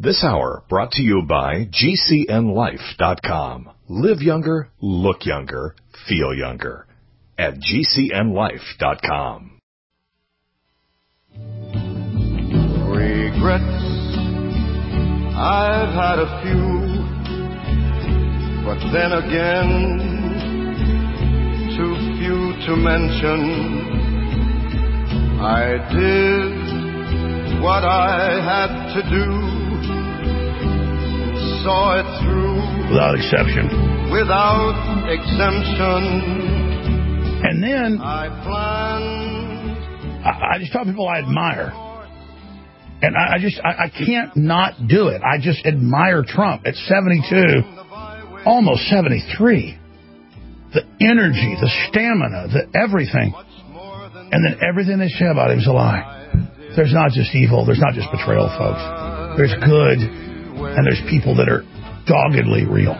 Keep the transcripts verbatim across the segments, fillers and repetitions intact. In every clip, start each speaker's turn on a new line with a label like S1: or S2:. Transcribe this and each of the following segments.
S1: This hour brought to you by G C N life dot com. Live younger, look younger, feel younger at G C N life dot com.
S2: Regrets, I've had a few, but then again, too few to mention. I did what I had to do, saw it through
S3: without exception,
S2: without exemption.
S3: And then
S2: I planned.
S3: I, I just tell people I admire, and I, I just I, I can't not do it. I just admire Trump at seventy-two, almost seventy-three. The energy, the stamina, the everything, and then everything they say about him is a lie. There's not just evil. There's not just betrayal, folks. There's good. And there's people that are doggedly real.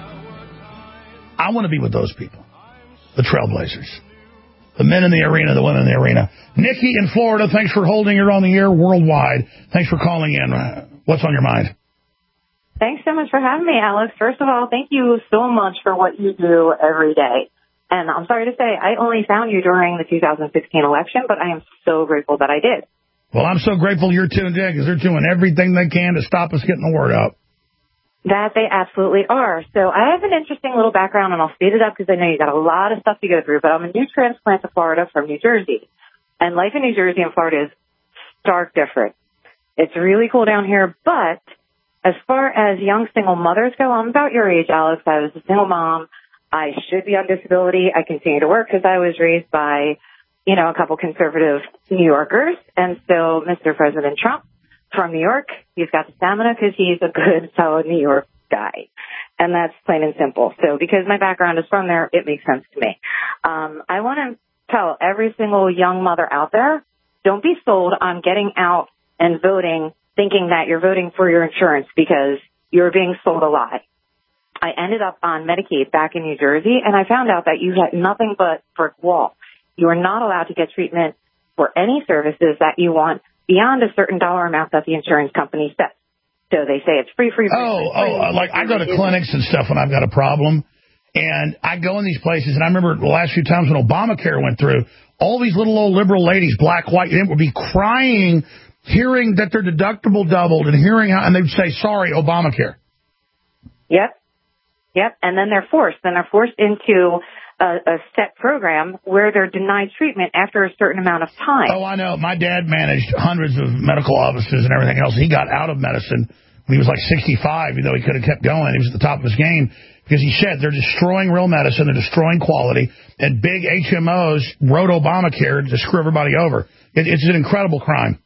S3: I want to be with those people. The trailblazers. The men in the arena, the women in the arena. Nikki in Florida, thanks for holding her on the air worldwide. Thanks for calling in. What's on your mind?
S4: Thanks so much for having me, Alex. First of all, thank you so much for what you do every day. And I'm sorry to say, I only found you during the two thousand sixteen election, but I am so grateful that I did.
S3: Well, I'm so grateful you're tuned in because they're doing everything they can to stop us getting the word out.
S4: That they absolutely are. So I have an interesting little background, and I'll speed it up because I know you got a lot of stuff to go through, but I'm a new transplant to Florida from New Jersey. And life in New Jersey and Florida is stark different. It's really cool down here, but as far as young single mothers go, I'm about your age, Alex. I was a single mom. I should be on disability. I continue to work because I was raised by, you know, a couple conservative New Yorkers. And so Mister President Trump from New York, he's got the stamina because he's a good, solid New York guy. And that's plain and simple. So because my background is from there, it makes sense to me. Um, I want to tell every single young mother out there, don't be sold on getting out and voting thinking that you're voting for your insurance because you're being sold a lie. I ended up on Medicaid back in New Jersey, and I found out that you had nothing but brick wall. You are not allowed to get treatment for any services that you want beyond a certain dollar amount that the insurance company sets. So they say it's free, free, free.
S3: Oh,
S4: free, free,
S3: oh, like I go to clinics and stuff when I've got a problem, and I go in these places, and I remember the last few times when Obamacare went through, all these little old liberal ladies, black, white, they would be crying, hearing that their deductible doubled, and hearing how, and they'd say, sorry, Obamacare.
S4: Yep. Yep. And then they're forced. Then they're forced into a, a set program where they're denied treatment after a certain amount of time.
S3: Oh, I know. My dad managed hundreds of medical offices and everything else. He got out of medicine when he was like sixty-five, even though he could have kept going. He was at the top of his game because he said they're destroying real medicine, they're destroying quality, and big H M Os wrote Obamacare to screw everybody over. It, it's an incredible crime.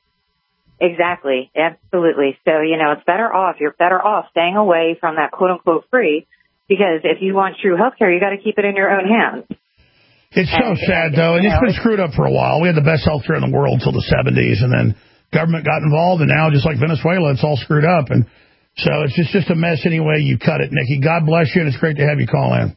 S4: Exactly. Absolutely. So, you know, it's better off. You're better off staying away from that quote-unquote free because if you want true health care, you got to keep it in your own hands.
S3: It's so
S4: and,
S3: sad,
S4: and,
S3: though, and it's
S4: know,
S3: been screwed up for a while. We had the best health care in the world until the seventies, and then government got involved, and now, just like Venezuela, it's all screwed up. And so it's just, just a mess any way you cut it, Nikki. God bless you, and it's great to have you call in.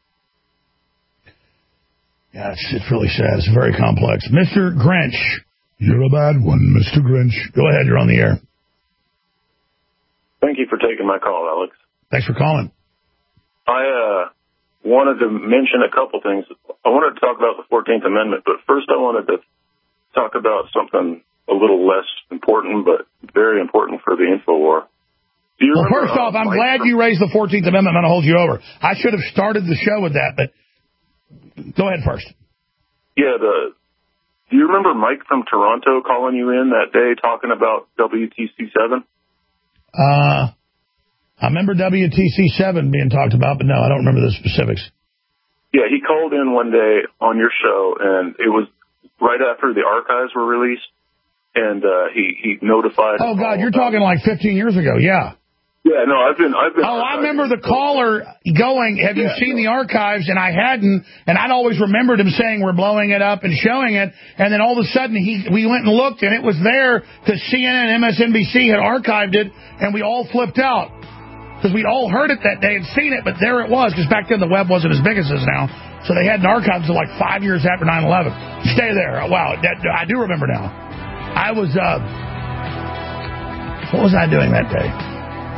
S3: Yeah, it's, it's really sad. It's very complex. Mister Grinch. You're a bad one, Mister Grinch. Go ahead, you're on the air.
S5: Thank you for taking my call, Alex.
S3: Thanks for calling.
S5: I uh, wanted to mention a couple things. I wanted to talk about the fourteenth Amendment, but first I wanted to talk about something a little less important, but very important for the InfoWar. Do you
S3: well,
S5: remember,
S3: first off,
S5: uh,
S3: I'm
S5: Mike
S3: glad
S5: from-
S3: you raised the fourteenth Amendment. I'm going to hold you over. I should have started the show with that, but go ahead first.
S5: Yeah, the... Do you remember Mike from Toronto calling you in that day talking about W T C seven?
S3: Uh, I remember W T C seven being talked about, but no, I don't remember the specifics.
S5: Yeah, he called in one day on your show, and it was right after the archives were released, and uh, he, he notified...
S3: Oh, God, you're talking like fifteen years ago, yeah.
S5: Yeah, no, I've been... I've been
S3: oh, I remember the caller going, have you
S5: yeah,
S3: seen
S5: no.
S3: the archives? And I hadn't, and I'd always remembered him saying we're blowing it up and showing it, and then all of a sudden he we went and looked, and it was there because C N N and M S N B C had archived it, and we all flipped out because we'd all heard it that day and seen it, but there it was, because back then the web wasn't as big as it is now, so they had an archive until like five years after nine eleven. Stay there. Wow, that, I do remember now. I was, uh, what was I doing that day?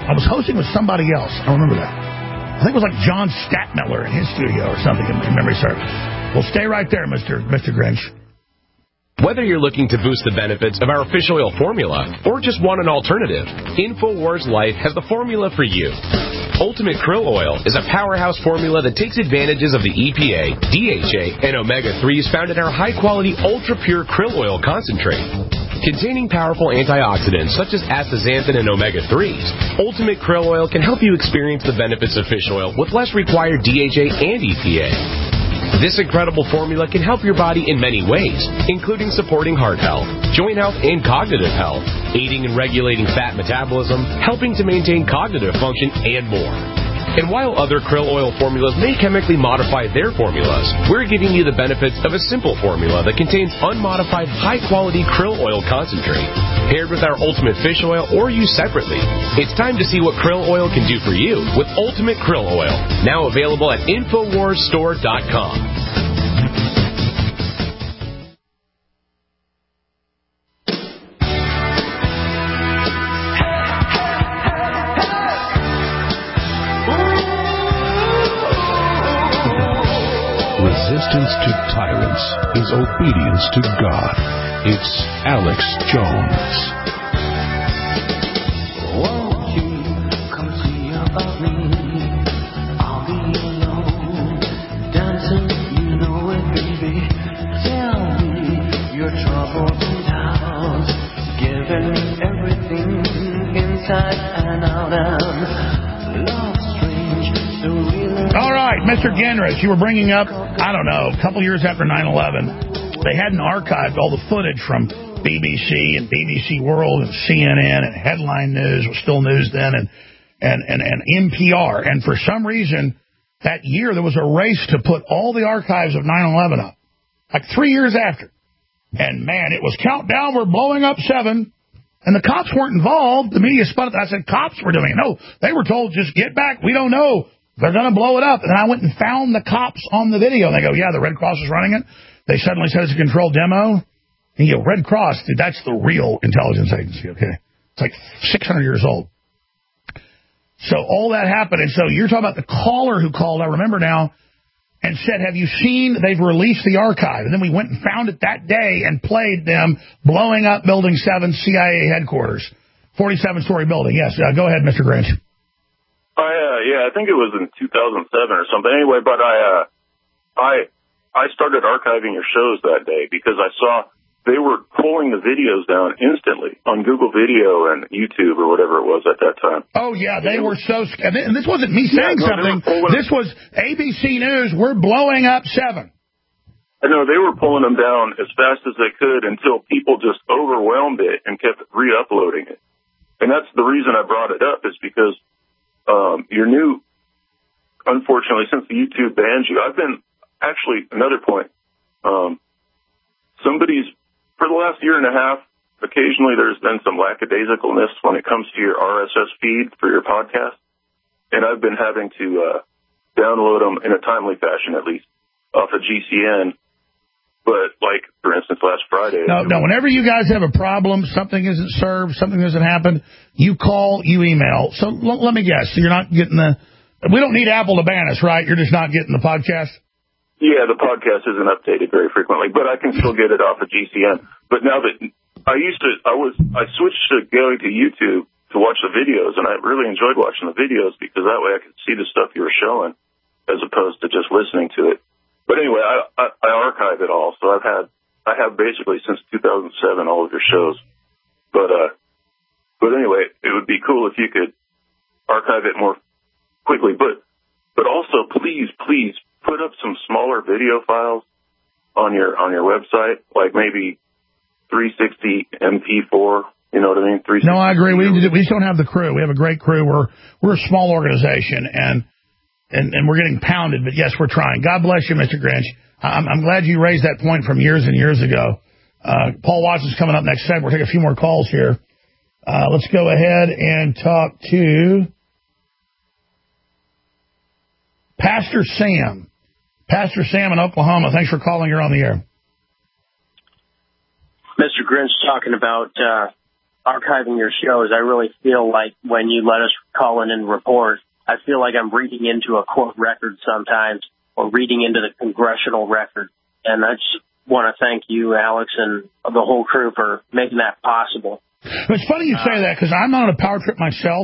S3: I was hosting with somebody else. I remember that. I think it was like John Statmiller in his studio or something in memory serves. Well, stay right there, Mister Mister Grinch.
S6: Whether you're looking to boost the benefits of our fish oil formula or just want an alternative, InfoWars Life has the formula for you. Ultimate Krill Oil is a powerhouse formula that takes advantages of the E P A, D H A, and omega threes found in our high-quality, ultra-pure krill oil concentrate. Containing powerful antioxidants such as astaxanthin and omega threes, Ultimate Krill Oil can help you experience the benefits of fish oil with less required D H A and E P A. This incredible formula can help your body in many ways, including supporting heart health, joint health, and cognitive health, aiding in regulating fat metabolism, helping to maintain cognitive function, and more. And while other krill oil formulas may chemically modify their formulas, we're giving you the benefits of a simple formula that contains unmodified, high-quality krill oil concentrate, paired with our Ultimate Fish Oil or used separately. It's time to see what krill oil can do for you with Ultimate Krill Oil, now available at Infowars Store dot com.
S7: Resistance to tyrants is obedience to God. It's Alex Jones.
S8: Won't you come see about me? I'll be alone, dancing, you know it, baby. Tell me your troubles and doubts, giving me everything inside and out, and love strange, so real.
S3: All right, Mister Gingrich, you were bringing up, I don't know, a couple years after nine eleven, they hadn't archived all the footage from B B C and B B C World and C N N and Headline News, was still news then, and, and, and, and N P R. And for some reason, that year there was a race to put all the archives of nine eleven up, like three years after. And, man, it was countdown, we're blowing up seven. And the cops weren't involved. The media spun it. I said, cops were doing it. No, they were told, just get back. We don't know. They're going to blow it up. And then I went and found the cops on the video. And they go, yeah, the Red Cross is running it. They suddenly said it's a controlled demo. And you go, Red Cross, dude, that's the real intelligence agency, okay? It's like six hundred years old. So all that happened. And so you're talking about the caller who called, I remember now, and said, have you seen, they've released the archive. And then we went and found it that day and played them blowing up Building seven, C I A headquarters, forty-seven story building. Yes, uh, go ahead, Mister Grinch.
S5: I, uh, yeah, I think it was in two thousand seven or something. Anyway, but I, uh, I, I started archiving your shows that day because I saw they were pulling the videos down instantly on Google Video and YouTube or whatever it was at that time.
S3: Oh, yeah, they were so scared. And this wasn't me saying
S5: yeah, no,
S3: something. This was A B C News. We're blowing up seven.
S5: I know they were pulling them down as fast as they could until people just overwhelmed it and kept re-uploading it. And that's the reason I brought it up, is because um, your new, unfortunately, since the YouTube bans you, I've been, actually, another point, um, somebody's, for the last year and a half, occasionally there's been some lackadaisicalness when it comes to your R S S feed for your podcast. And I've been having to uh, download them in a timely fashion, at least, off of G C N. But, like, for instance, last Friday...
S3: No, no, whenever you guys have a problem, something isn't served, something hasn't happened, you call, you email. So l- let me guess. So you're not getting the... We don't need Apple to ban us, right? You're just not getting the podcast?
S5: Yeah, the podcast isn't updated very frequently, but I can still get it off of G C N. But now that I used to, I was, I switched to going to YouTube to watch the videos, and I really enjoyed watching the videos because that way I could see the stuff you were showing as opposed to just listening to it. But anyway, I, I, I archive it all, so I've had, I have basically since two thousand seven all of your shows. But, uh, but anyway, it would be cool if you could archive it more quickly. But, but also, please, please, put up some smaller video files on your on your website, like maybe three sixty M P four. You know what I mean? three sixty.
S3: No, I agree. We we just don't have the crew. We have a great crew. We're we're a small organization, and and and we're getting pounded. But yes, we're trying. God bless you, Mister Grinch. I'm I'm glad you raised that point from years and years ago. Uh, Paul Watson's coming up next segment. We'll take a few more calls here. Uh, let's go ahead and talk to Pastor Sam. Pastor Sam in Oklahoma, thanks for calling. You're on the air.
S9: Mister Grinch talking about uh, archiving your shows, I really feel like when you let us call in and report, I feel like I'm reading into a court record sometimes or reading into the congressional record. And I just want to thank you, Alex, and the whole crew for making that possible.
S3: It's funny you say that because I'm on a power trip myself,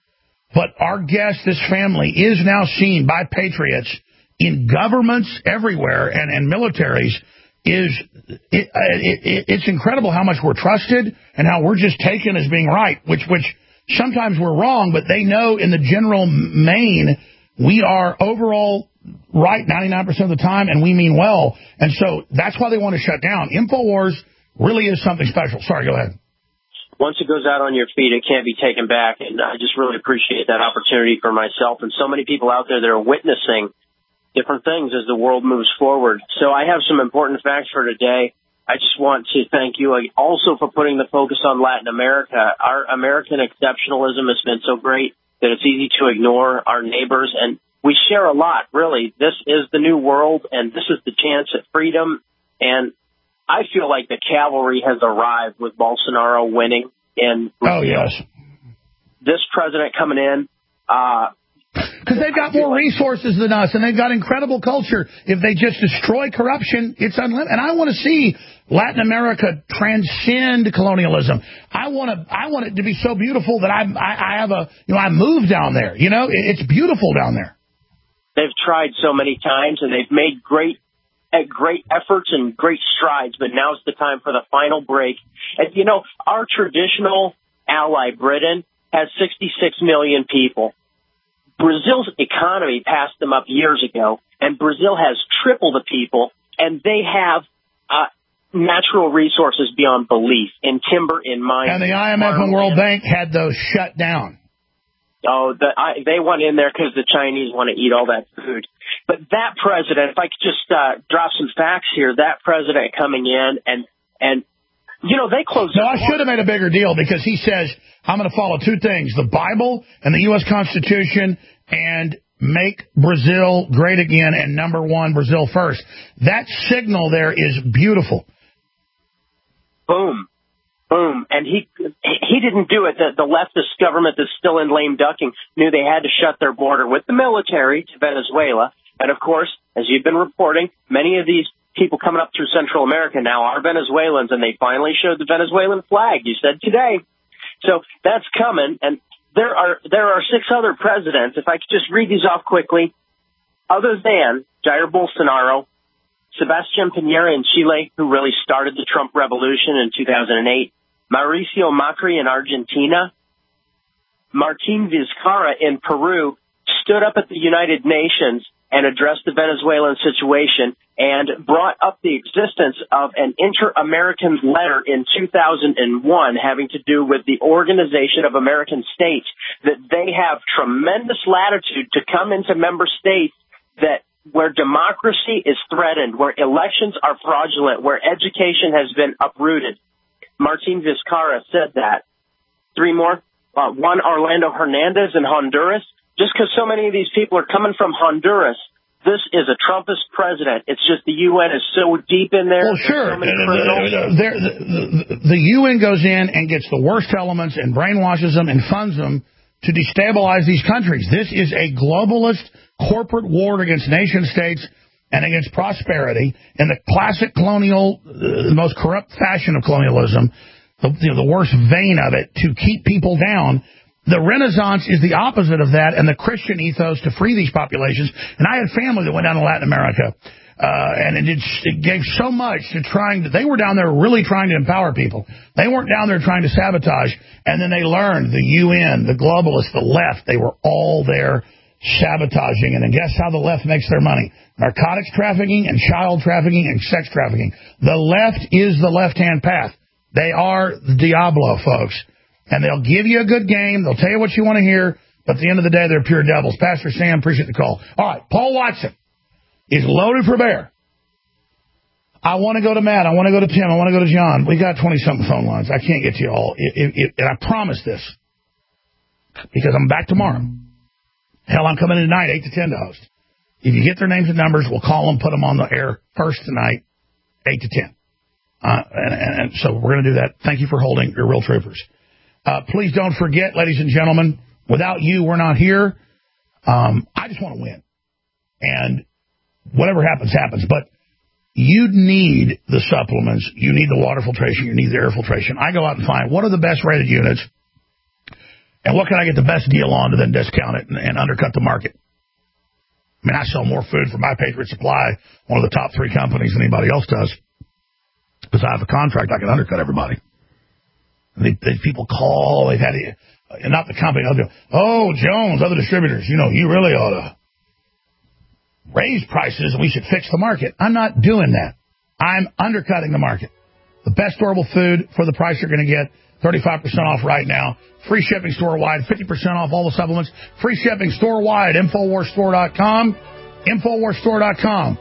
S3: but our guest, this family, is now seen by patriots in governments everywhere and, and militaries. Is it, it, it, it's incredible how much we're trusted and how we're just taken as being right, which which sometimes we're wrong, but they know in the general main we are overall right ninety-nine percent of the time, and we mean well. And so that's why they want to shut down. InfoWars really is something special. Sorry, go ahead.
S9: Once it goes out on your feed, it can't be taken back, and I just really appreciate that opportunity for myself and so many people out there that are witnessing different things as the world moves forward. So I have some important facts for today. I just want to thank you also for putting the focus on Latin America. Our American exceptionalism has been so great that it's easy to ignore our neighbors, and we share a lot, really. This is the new world, and this is the chance at freedom, and I feel like the cavalry has arrived with Bolsonaro winning in Brazil.
S3: Oh, yes.
S9: This president coming in, uh,
S3: because they've got more resources than us, and they've got incredible culture. If they just destroy corruption, it's unlimited. And I want to see Latin America transcend colonialism. I want to. I want it to be so beautiful that I, I, I have a. You know, I moved down there. You know, it, it's beautiful down there.
S9: They've tried so many times, and they've made great, great efforts and great strides. But now's the time for the final break. And you know, our traditional ally, Britain, has sixty-six million people. Brazil's economy passed them up years ago, and Brazil has triple the people, and they have uh, natural resources beyond belief in timber, in mines.
S3: And the I M F and World Bank had those shut down.
S9: Oh, the, I, they went in there because the Chinese want to eat all that food. But that president, if I could just uh, drop some facts here, that president coming in and, and you know, they closed.
S3: No, I should have made a bigger deal because he says, I'm going to follow two things, the Bible and the U S Constitution, and make Brazil great again, and number one, Brazil first. That signal there is beautiful.
S9: Boom. Boom. And he he didn't do it. The, the leftist government that's still in lame ducking knew they had to shut their border with the military to Venezuela. And, of course, as you've been reporting, many of these people coming up through Central America now are Venezuelans, and they finally showed the Venezuelan flag, you said today. So that's coming, and there are there are six other presidents, if I could just read these off quickly, other than Jair Bolsonaro, Sebastián Piñera in Chile, who really started the Trump revolution in two thousand eight, Mauricio Macri in Argentina, Martín Vizcarra in Peru, stood up at the United Nations and addressed the Venezuelan situation and brought up the existence of an inter-American letter in two thousand one having to do with the Organization of American States, that they have tremendous latitude to come into member states that where democracy is threatened, where elections are fraudulent, where education has been uprooted. Martín Vizcarra said that. Three more. Uh, one, Orlando Hernandez in Honduras. Just because so many of these people are coming from Honduras, this is a Trumpist president. It's just the U N is so deep in there.
S3: Well, sure. So the, the, the, the U N goes in and gets the worst elements and brainwashes them and funds them to destabilize these countries. This is a globalist corporate war against nation states and against prosperity in the classic colonial, uh, the most corrupt fashion of colonialism, the, you know, the worst vein of it, to keep people down. The Renaissance is the opposite of that, and the Christian ethos to free these populations. And I had family that went down to Latin America, uh, and it, it gave so much to trying to, they were down there really trying to empower people. They weren't down there trying to sabotage. And then they learned the U N, the globalists, the left, they were all there sabotaging. And then guess how the left makes their money? Narcotics trafficking and child trafficking and sex trafficking. The left is the left-hand path. They are the Diablo, folks. And they'll give you a good game. They'll tell you what you want to hear. But at the end of the day, they're pure devils. Pastor Sam, appreciate the call. All right, Paul Watson is loaded for bear. I want to go to Matt. I want to go to Tim. I want to go to John. We got twenty-something phone lines. I can't get to you all. It, it, it, and I promise this because I'm back tomorrow. Hell, I'm coming in tonight, eight to ten to host. If you get their names and numbers, we'll call them, put them on the air first tonight, eight to ten. Uh, and, and, and so we're going to do that. Thank you for holding. You're real troopers. Uh, please don't forget, ladies and gentlemen, without you, we're not here. Um, I just want to win. And whatever happens, happens. But you need the supplements. You need the water filtration. You need the air filtration. I go out and find what are the best rated units and what can I get the best deal on to then discount it and, and undercut the market. I mean, I sell more food for My Patriot Supply, one of the top three companies than anybody else does. Because I have a contract, I can undercut everybody. And they, they, people call, they've had, uh, not the company, they'll go, oh, Jones, other distributors, you know, you really ought to raise prices and we should fix the market. I'm not doing that. I'm undercutting the market. The best storable food for the price you're going to get, thirty-five percent off right now. Free shipping store-wide, fifty percent off all the supplements. Free shipping store-wide, Infowars Store dot com. Infowars Store dot com.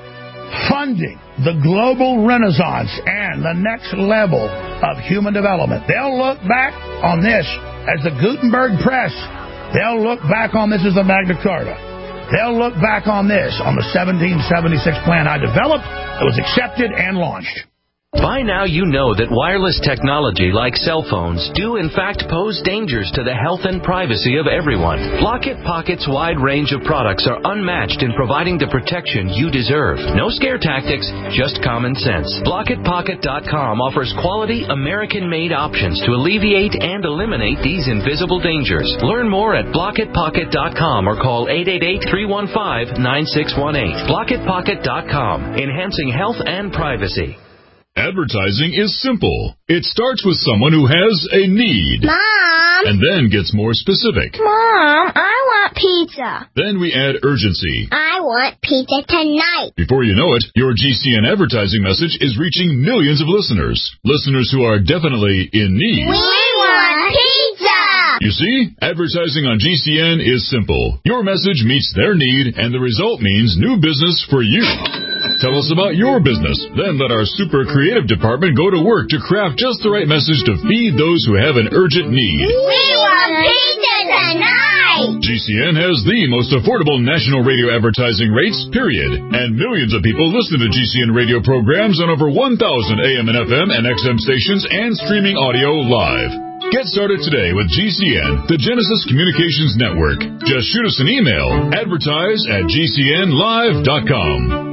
S3: Funding the global renaissance and the next level of human development. They'll look back on this as the Gutenberg Press. They'll look back on this as the Magna Carta. They'll look back on this on the seventeen seventy-six plan I developed that was accepted and launched.
S10: By now you know that wireless technology like cell phones do in fact pose dangers to the health and privacy of everyone. Blockit Pocket's wide range of products are unmatched in providing the protection you deserve. No scare tactics, just common sense. Blockit Pocket dot com offers quality American-made options to alleviate and eliminate these invisible dangers. Learn more at Blockit Pocket dot com or call eight eight eight, three one five, nine six one eight. Blockit Pocket dot com, enhancing health and privacy.
S11: Advertising is simple. It starts with someone who has a need.
S12: Mom!
S11: And then gets more specific.
S12: Mom, I want pizza.
S11: Then we add urgency.
S12: I want pizza tonight.
S11: Before you know it, your G C N advertising message is reaching millions of listeners. Listeners who are definitely in need.
S12: We want pizza!
S11: You see, advertising on G C N is simple. Your message meets their need, and the result means new business for you. Tell us about your business. Then let our super creative department go to work to craft just the right message to feed those who have an urgent need.
S12: We want pizza tonight!
S11: G C N has the most affordable national radio advertising rates, period. And millions of people listen to G C N radio programs on over one thousand A M and F M and X M stations and streaming audio live. Get started today with G C N, the Genesis Communications Network. Just shoot us an email, advertise at G C N live dot com.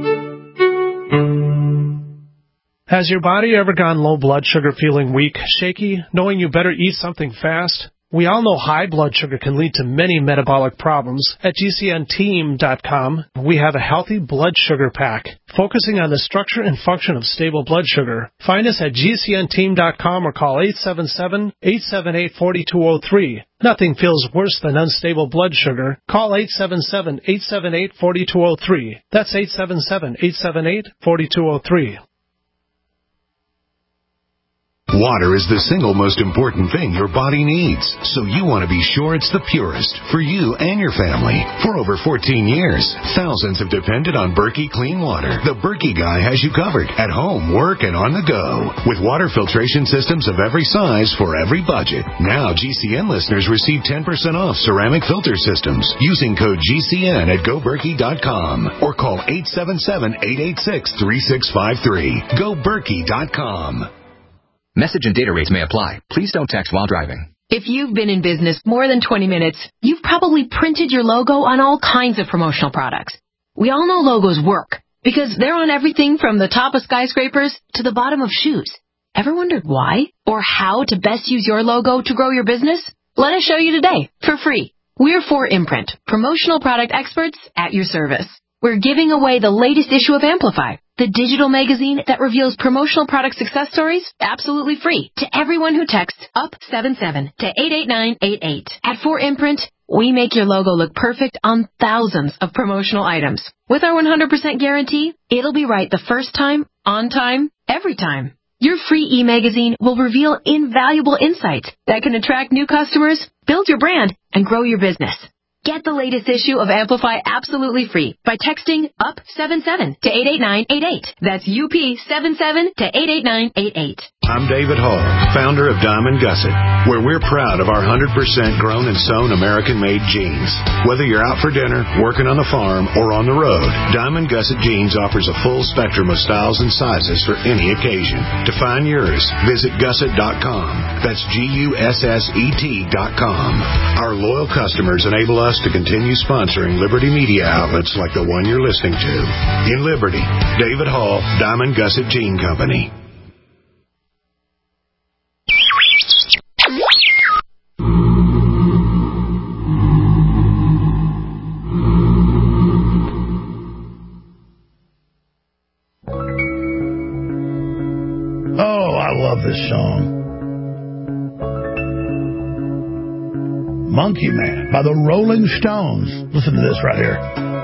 S13: Has your body ever gone low blood sugar, feeling weak, shaky, knowing you better eat something fast? We all know high blood sugar can lead to many metabolic problems. At G C N team dot com, we have a healthy blood sugar pack, focusing on the structure and function of stable blood sugar. Find us at G C N team dot com or call eight seven seven, eight seven eight, four two zero three. Nothing feels worse than unstable blood sugar. Call eight seven seven, eight seven eight, four two zero three. That's eight seven seven, eight seven eight, four two zero three.
S14: Water is the single most important thing your body needs, so you want to be sure it's the purest for you and your family. For over fourteen years, thousands have depended on Berkey Clean Water. The Berkey guy has you covered at home, work, and on the go. With water filtration systems of every size for every budget. Now G C N listeners receive ten percent off ceramic filter systems using code G C N at go berkey dot com or call eight seven seven, eight eight six, three six five three. go berkey dot com.
S15: Message and data rates may apply. Please don't text while driving.
S16: If you've been in business more than twenty minutes, you've probably printed your logo on all kinds of promotional products. We all know logos work because they're on everything from the top of skyscrapers to the bottom of shoes. Ever wondered why or how to best use your logo to grow your business? Let us show you today for free. We're four Imprint, promotional product experts at your service. We're giving away the latest issue of Amplify, the digital magazine that reveals promotional product success stories absolutely free to everyone who texts up seven seven to eight eight nine eight eight. At four Imprint, we make your logo look perfect on thousands of promotional items. With our one hundred percent guarantee, it'll be right the first time, on time, every time. Your free e-magazine will reveal invaluable insights that can attract new customers, build your brand, and grow your business. Get the latest issue of Amplify absolutely free by texting U P seven seven to eight eight nine eight eight. That's U P seven seven to eight eight nine eight eight.
S14: I'm David Hall, founder of Diamond Gusset, where we're proud of our one hundred percent grown and sewn American-made jeans. Whether you're out for dinner, working on the farm, or on the road, Diamond Gusset Jeans offers a full spectrum of styles and sizes for any occasion. To find yours, visit gusset dot com. That's G U S S E T dot com. Our loyal customers enable us to continue sponsoring Liberty media outlets like the one you're listening to. In Liberty, David Hall, Diamond Gusset Jean Company.
S3: Oh, I love this song. Monkey Man by the Rolling Stones. Listen to this right here.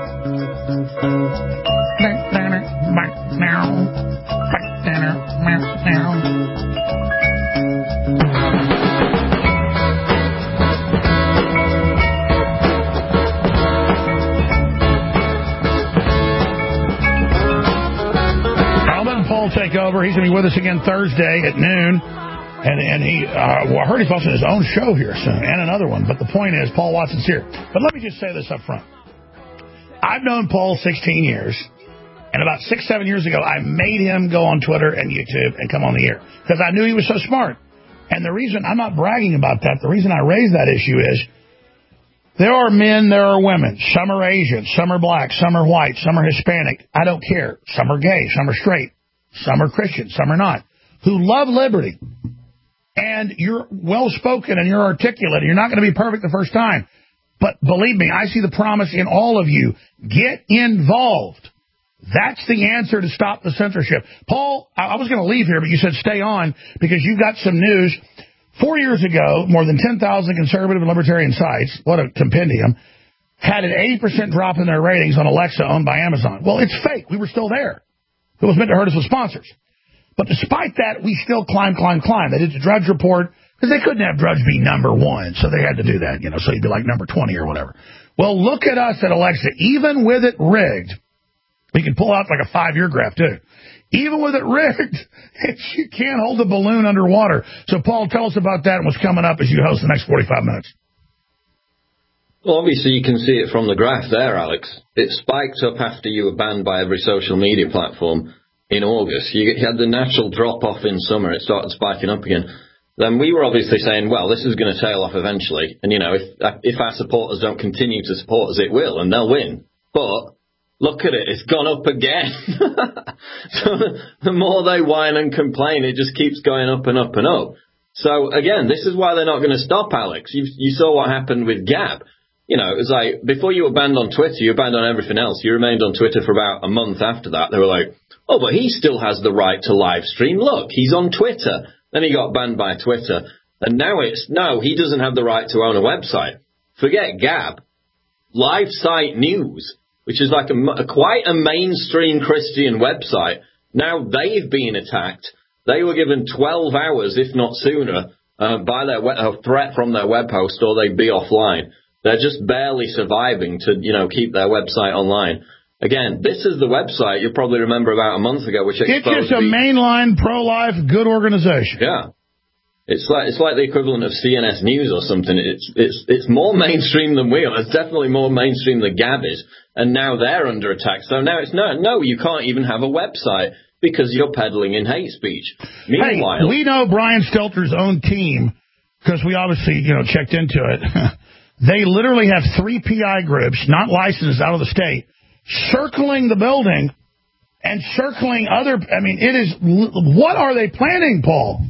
S3: I'll let Paul take over. He's going to be with us again Thursday at noon. And and he, uh, well, I heard he's launching his own show here soon, and another one. But the point is, Paul Watson's here. But let me just say this up front. I've known Paul sixteen years, and about six, seven years ago, I made him go on Twitter and YouTube and come on the air because I knew he was so smart. And the reason, I'm not bragging about that, the reason I raised that issue is there are men, there are women. Some are Asian, some are black, some are white, some are Hispanic. I don't care. Some are gay, some are straight, some are Christian, some are not, who love liberty. And you're well-spoken and you're articulate. And you're not going to be perfect the first time. But believe me, I see the promise in all of you. Get involved. That's the answer to stop the censorship. Paul, I was going to leave here, but you said stay on because you've got some news. Four years ago, more than ten thousand conservative and libertarian sites, what a compendium, had an eighty percent drop in their ratings on Alexa owned by Amazon. Well, it's fake. We were still there. It was meant to hurt us with sponsors. But despite that, we still climb, climb, climb. They did the Drudge Report because they couldn't have Drudge be number one, so they had to do that, you know, so you'd be like number twenty or whatever. Well, look at us at Alexa. Even with it rigged, we can pull out like a five-year graph, too. Even with it rigged, you can't hold the balloon underwater. So, Paul, tell us about that and what's coming up as you host the next forty-five minutes.
S17: Well, obviously, you can see it from the graph there, Alex. It spiked up after you were banned by every social media platform. In August, you had the natural drop-off in summer. It started spiking up again. Then we were obviously saying, well, this is going to tail off eventually. And, you know, if if our supporters don't continue to support us, it will, and they'll win. But look at it. It's gone up again. So the more they whine and complain, it just keeps going up and up and up. So, again, this is why they're not going to stop, Alex. You, you saw what happened with Gab. You know, it was like, before you were banned on Twitter, you were banned on everything else. You remained on Twitter for about a month after that. They were like, oh, but he still has the right to live stream. Look, he's on Twitter. Then he got banned by Twitter. And now it's, no, he doesn't have the right to own a website. Forget Gab. Live Site News, which is like a, a quite a mainstream Christian website. Now they've been attacked. They were given twelve hours, if not sooner, uh, by their we- a threat from their web host, or they'd be offline. They're just barely surviving to, you know, keep their website online. Again, this is the website you'll probably remember about a month ago, which exposed
S3: It's just a
S17: the,
S3: mainline, pro-life, good organization.
S17: Yeah. It's like it's like the equivalent of C N S News or something. It's it's it's more mainstream than we are. It's definitely more mainstream than Gab is. And now they're under attack. So now it's no, no, you can't even have a website because you're peddling in hate speech. Meanwhile,
S3: hey, we know Brian Stelter's own team, because we obviously, you know, checked into it. They literally have three P I groups, not licensed out of the state, circling the building and circling other, I mean, it is, what are they planning, Paul?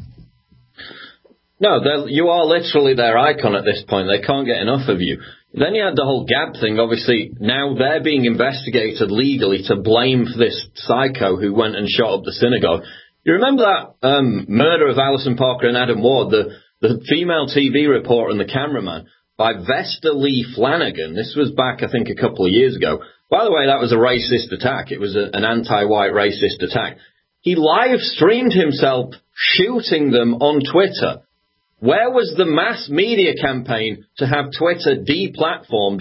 S17: No, you are literally their icon at this point. They can't get enough of you. Then you had the whole Gab thing. Obviously, now they're being investigated legally to blame for this psycho who went and shot up the synagogue. You remember that um, murder of Alison Parker and Adam Ward, the, the female T V reporter and the cameraman, by Vesta Lee Flanagan? This was back, I think, a couple of years ago. By the way, that was a racist attack. It was a, an anti-white racist attack. He live-streamed himself shooting them on Twitter. Where was the mass media campaign to have Twitter deplatformed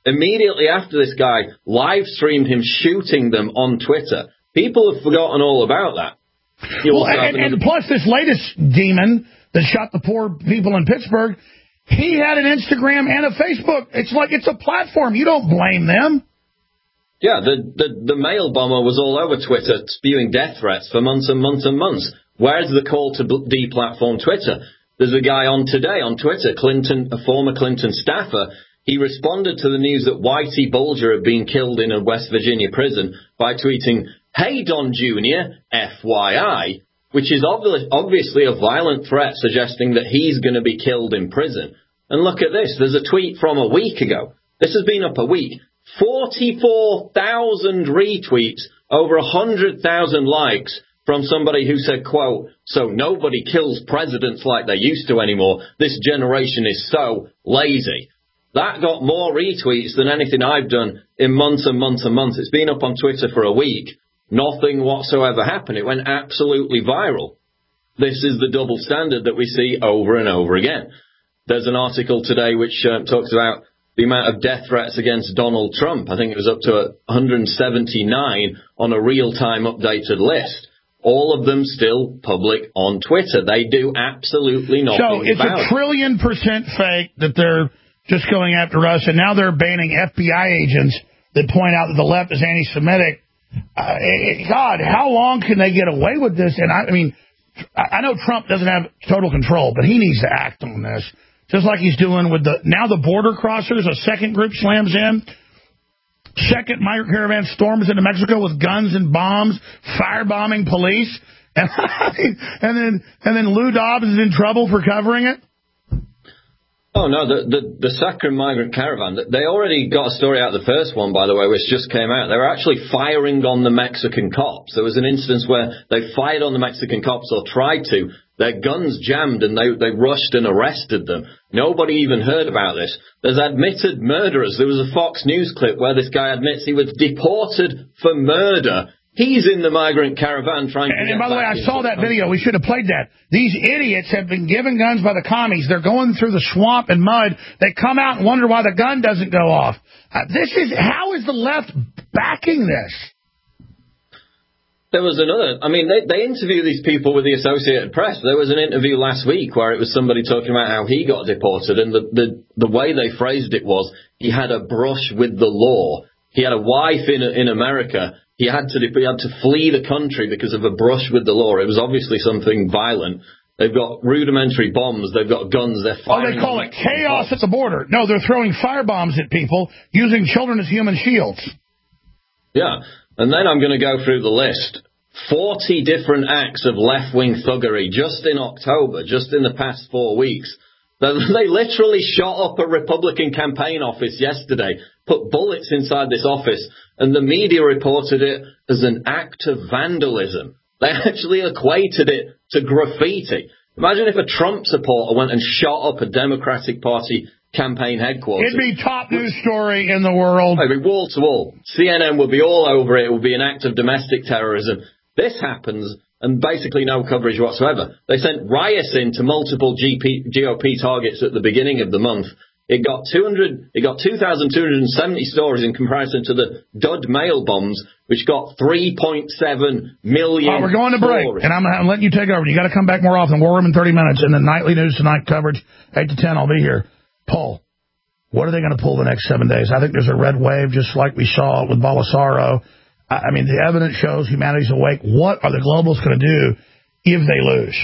S17: Immediately after this guy live streamed him shooting them on Twitter. People have forgotten all about that.
S3: Well, and, and plus this latest demon that shot the poor people in Pittsburgh, he had an Instagram and a Facebook. It's like it's a platform. You don't blame them.
S17: Yeah, the, the, the mail bomber was all over Twitter spewing death threats for months and months and months. Where's the call to deplatform Twitter? There's a guy on today on Twitter, Clinton, a former Clinton staffer. He responded to the news that Whitey Bulger had been killed in a West Virginia prison by tweeting, "Hey, Don Junior, F Y I, which is obvi- obviously a violent threat suggesting that he's going to be killed in prison. And look at this. There's a tweet from a week ago. This has been up a week. forty-four thousand retweets, over one hundred thousand likes from somebody who said, quote, "So nobody kills presidents like they used to anymore. This generation is so lazy." That got more retweets than anything I've done in months and months and months. It's been up on Twitter for a week. Nothing whatsoever happened. It went absolutely viral. This is the double standard that we see over and over again. There's an article today which uh, talks about the amount of death threats against Donald Trump. I think it was up to one hundred seventy-nine on a real-time updated list. All of them still public on Twitter. They do absolutely nothing
S3: So it's
S17: about
S3: a trillion percent fake that they're just going after us, and now they're banning F B I agents that point out that the left is anti-Semitic. Uh, God, how long can they get away with this? And I, I mean, I know Trump doesn't have total control, but he needs to act on this, just like he's doing with the now the border crossers. A second group slams in. Second migrant caravan storms into Mexico with guns and bombs, firebombing police, and, and then and then Lou Dobbs is in trouble for covering it.
S17: Oh, no, the, the, the second migrant caravan, they already got a story out of the first one, by the way, which just came out. They were actually firing on the Mexican cops. There was an instance where they fired on the Mexican cops, or tried to. Their guns jammed and they, they rushed and arrested them. Nobody even heard about this. There's admitted murderers. There was a Fox News clip where this guy admits he was deported for murder. He's in the migrant caravan trying to
S3: And,
S17: get
S3: and by the way, I saw that
S17: country.
S3: video. We should have played that. These idiots have been given guns by the commies. They're going through the swamp and mud. They come out and wonder why the gun doesn't go off. Uh, this is how is the left backing this?
S17: There was another, I mean, they, they interview these people with the Associated Press. There was an interview last week where it was somebody talking about how he got deported, and the, the, the way they phrased it was he had a brush with the law. He had a wife in in America. He had to he had to flee the country because of a brush with the law. It was obviously something violent. They've got rudimentary bombs. They've got guns. They're firing.
S3: Oh, they call it chaos at the border. No, they're throwing firebombs at people using children as human shields.
S17: Yeah, and then I'm going to go through the list. forty different acts of left-wing thuggery just in October, just in the past four weeks. They literally shot up a Republican campaign office yesterday, put bullets inside this office, and the media reported it as an act of vandalism. They actually equated it to graffiti. Imagine if a Trump supporter went and shot up a Democratic Party campaign headquarters.
S3: It'd be top news story in the world.
S17: It'd be wall to wall. C N N would be all over it. It would be an act of domestic terrorism. This happens, and basically no coverage whatsoever. They sent riots in to multiple G P, G O P targets at the beginning of the month. It got two hundred, it got two thousand two hundred seventy stories in comparison to the dud mail bombs, which got three point seven million.
S3: Oh, we're going to break,
S17: stories.
S3: and I'm, I'm letting you take over. You got to come back more often. War Room in thirty minutes, and the nightly news tonight coverage eight to ten. I'll be here. Paul, what are they going to pull the next seven days? I think there's a red wave, just like we saw with Bolsonaro. I mean, the evidence shows humanity's awake. What are the globals going to do if they lose?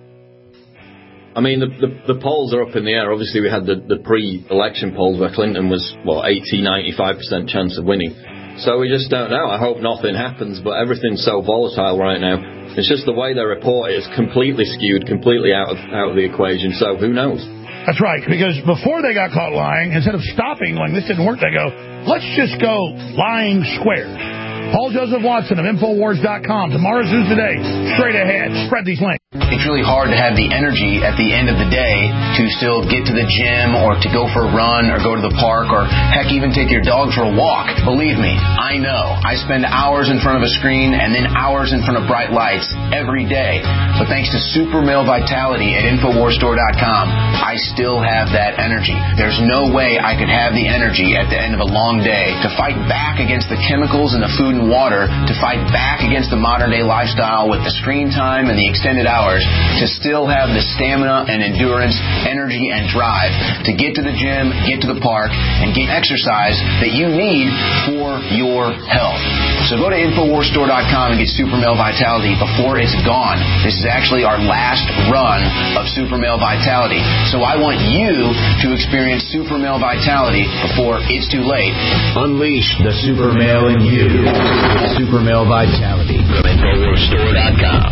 S17: I mean, the, the, the polls are up in the air. Obviously, we had the, the pre-election polls where Clinton was, well, eighty, ninety-five percent chance of winning. So we just don't know. I hope nothing happens, but everything's so volatile right now. It's just the way they report it is completely skewed, completely out of out of the equation. So who knows?
S3: That's right, because before they got caught lying, instead of stopping, like this didn't work, they go, let's just go lying square. Paul Joseph Watson of Infowars dot com. Tomorrow's News Today. Straight ahead. Spread these links.
S18: It's really hard to have the energy at the end of the day to still get to the gym or to go for a run or go to the park or, heck, even take your dog for a walk. Believe me, I know. I spend hours in front of a screen and then hours in front of bright lights every day. But thanks to Super Male Vitality at Infowars Store dot com, I still have that energy. There's no way I could have the energy at the end of a long day to fight back against the chemicals in the food and water, to fight back against the modern day lifestyle with the screen time and the extended hours, to still have the stamina and endurance, energy and drive to get to the gym, get to the park, and get exercise that you need for your health. So go to Infowars Store dot com and get Super Male Vitality before it's gone. This is actually our last run of Super Male Vitality. So I want you to experience Super Male Vitality before it's too late.
S19: Unleash the Super Male in you. Super Male Vitality from Infowars Store dot com.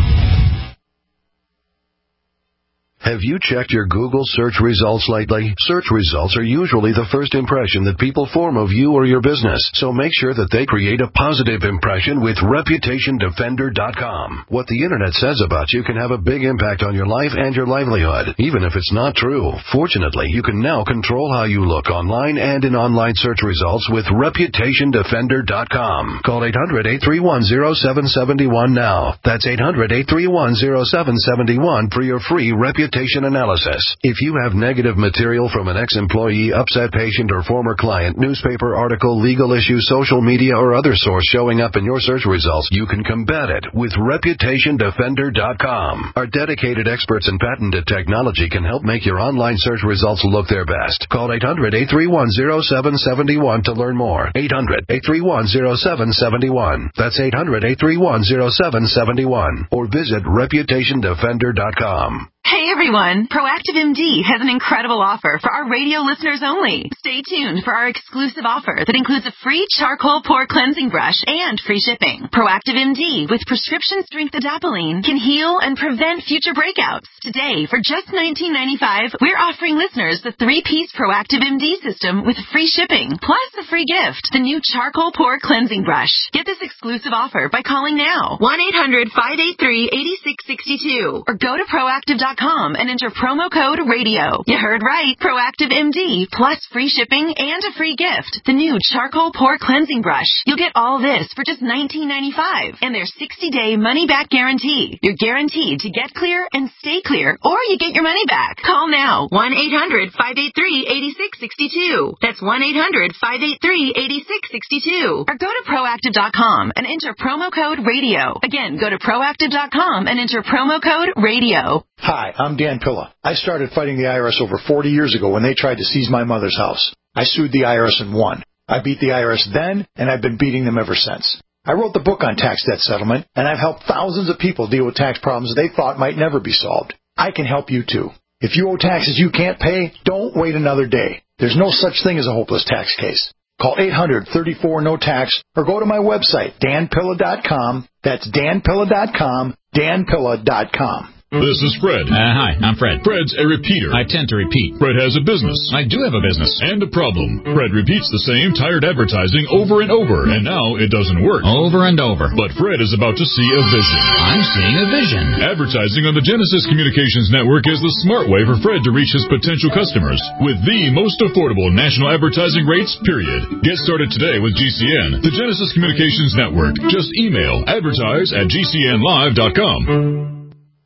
S14: Have you checked your Google search results lately? Search results are usually the first impression that people form of you or your business, so make sure that they create a positive impression with Reputation Defender dot com. What the Internet says about you can have a big impact on your life and your livelihood, even if it's not true. Fortunately, you can now control how you look online and in online search results with Reputation Defender dot com. Call eight hundred, eight three one, zero seven seven one now. That's eight hundred, eight three one, zero seven seven one for your free Reputation analysis. If you have negative material from an ex-employee, upset patient, or former client, newspaper article, legal issue, social media, or other source showing up in your search results, you can combat it with Reputation Defender dot com. Our dedicated experts in patented technology can help make your online search results look their best. Call eight hundred, eight three one, zero seven seven one to learn more. eight hundred, eight three one, zero seven seven one. That's eight hundred, eight three one, zero seven seven one. Or visit Reputation Defender dot com.
S16: Hey everyone, Proactive M D has an incredible offer for our radio listeners only. Stay tuned for our exclusive offer that includes a free charcoal pore cleansing brush and free shipping. Proactive M D with prescription strength adapalene can heal and prevent future breakouts. Today, for just nineteen ninety-five dollars, we're offering listeners the three-piece Proactive M D system with free shipping, plus a free gift, the new charcoal pore cleansing brush. Get this exclusive offer by calling now, one eight hundred, five eight three, eight six six two, or go to Proactive dot com and enter promo code radio. You heard right. Proactive M D plus free shipping and a free gift. The new charcoal pore cleansing brush. You'll get all this for just nineteen ninety-five dollars and their sixty day money back guarantee. You're guaranteed to get clear and stay clear, or you get your money back. Call now. one eight hundred, five eight three, eight six six two. That's one eight hundred, five eight three, eight six six two. Or go to Proactive dot com and enter promo code radio. Again, go to Proactive dot com and enter promo code radio.
S20: Hi, I'm Dan Pilla. I started fighting the I R S over forty years ago when they tried to seize my mother's house. I sued the I R S and won. I beat the I R S then, and I've been beating them ever since. I wrote the book on tax debt settlement, and I've helped thousands of people deal with tax problems they thought might never be solved. I can help you too. If you owe taxes you can't pay, don't wait another day. There's no such thing as a hopeless tax case. Call eight hundred, thirty-four, no tax or go to my website, Dan Pilla dot com. That's Dan Pilla dot com, Dan Pilla dot com.
S11: This is Fred.
S21: Uh, hi, I'm Fred.
S11: Fred's a repeater.
S21: I tend to repeat.
S11: Fred has a business.
S21: I do have a business.
S11: And a problem. Fred repeats the same tired advertising over and over, and now it doesn't work.
S21: Over and over.
S11: But Fred is about to see a vision.
S21: I'm seeing a vision.
S11: Advertising on the Genesis Communications Network is the smart way for Fred to reach his potential customers with the most affordable national advertising rates, period. Get started today with G C N, the Genesis Communications Network. Just email advertise at G C N live dot com.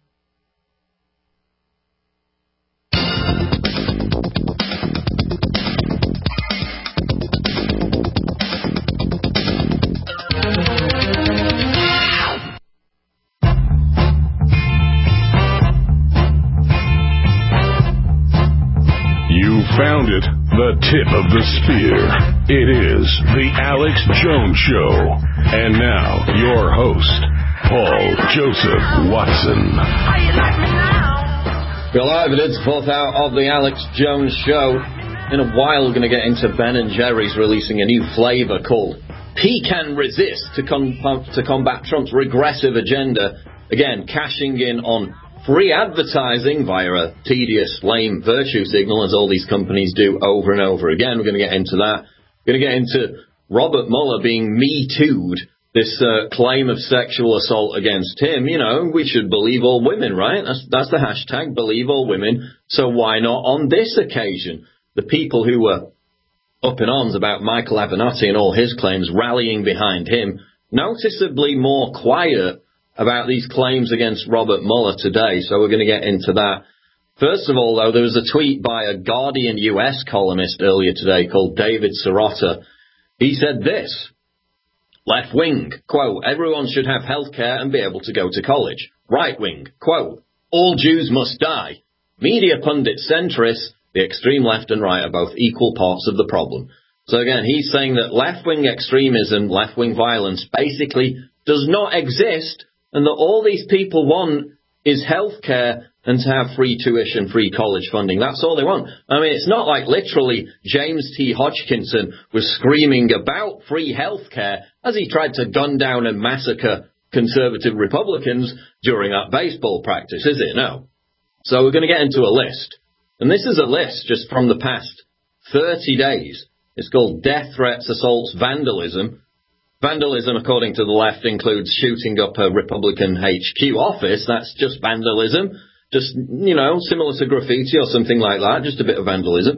S7: Found it, the tip of the spear. It is the Alex Jones Show. And now, your host, Paul Joseph Watson.
S17: We're live. It is the fourth hour of the Alex Jones Show. In a while, we're going to get into Ben and Jerry's releasing a new flavor called Pecan Resist to, com- to combat Trump's regressive agenda. Again, cashing in on free advertising via a tedious, lame virtue signal, as all these companies do over and over again. We're going to get into that. We're going to get into Robert Mueller being Me Too'd this uh, claim of sexual assault against him, you know, we should believe all women, right? That's, that's the hashtag, believe all women. So why not on this occasion? The people who were up in arms about Michael Avenatti and all his claims rallying behind him, noticeably more quiet about these claims against Robert Mueller today. So we're going to get into that. First of all, though, there was a tweet by a Guardian U S columnist earlier today called David Sirota. He said this: left wing, quote, everyone should have health care and be able to go to college. Right wing, quote, all Jews must die. Media pundit centrists, the extreme left and right are both equal parts of the problem. So again, he's saying that left-wing extremism, left-wing violence basically does not exist, and that all these people want is health care and to have free tuition, free college funding. That's all they want. I mean, it's not like literally James T. Hodgkinson was screaming about free health care as he tried to gun down and massacre conservative Republicans during that baseball practice, is it? No. So we're going to get into a list. And this is a list just from the past thirty days. It's called Death Threats, Assaults, Vandalism. Vandalism, according to the left, includes shooting up a Republican H Q office. That's just vandalism. Just, you know, similar to graffiti or something like that. Just a bit of vandalism.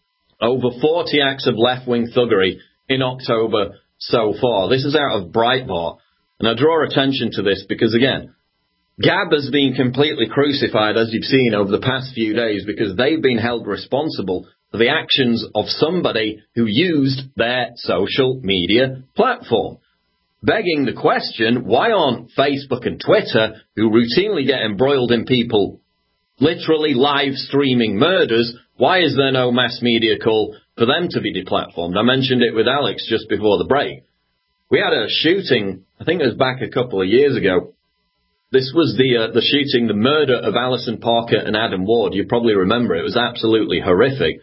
S17: Over forty acts of left-wing thuggery in October so far. This is out of Breitbart. And I draw attention to this because, again, Gab has been completely crucified, as you've seen over the past few days, because they've been held responsible for the actions of somebody who used their social media platform. Begging the question, why aren't Facebook and Twitter, who routinely get embroiled in people literally live streaming murders, why is there no mass media call for them to be deplatformed? I mentioned it with Alex just before the break. We had a shooting, I think it was back a couple of years ago. This was the uh, the shooting, the murder of Alison Parker and Adam Ward. You probably remember it. It was absolutely horrific.